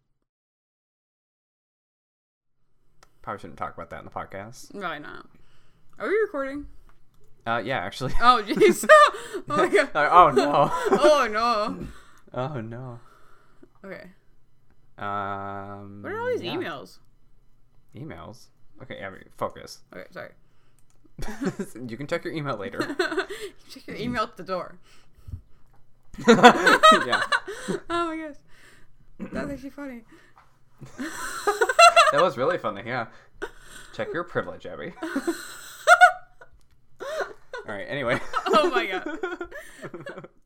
Probably shouldn't talk about that in the podcast. Probably not. Are we recording? Yeah, actually. Oh, jeez. Oh, my God. Oh, no. Oh, no. Oh, no. Okay. What are all these emails? Emails? Okay, Abby, focus. Okay, sorry. You can check your email later. Check your email at the door. Yeah. Oh, my gosh. That's actually funny. That was really funny, yeah. Check your privilege, Abby. All right, anyway. Oh, my God.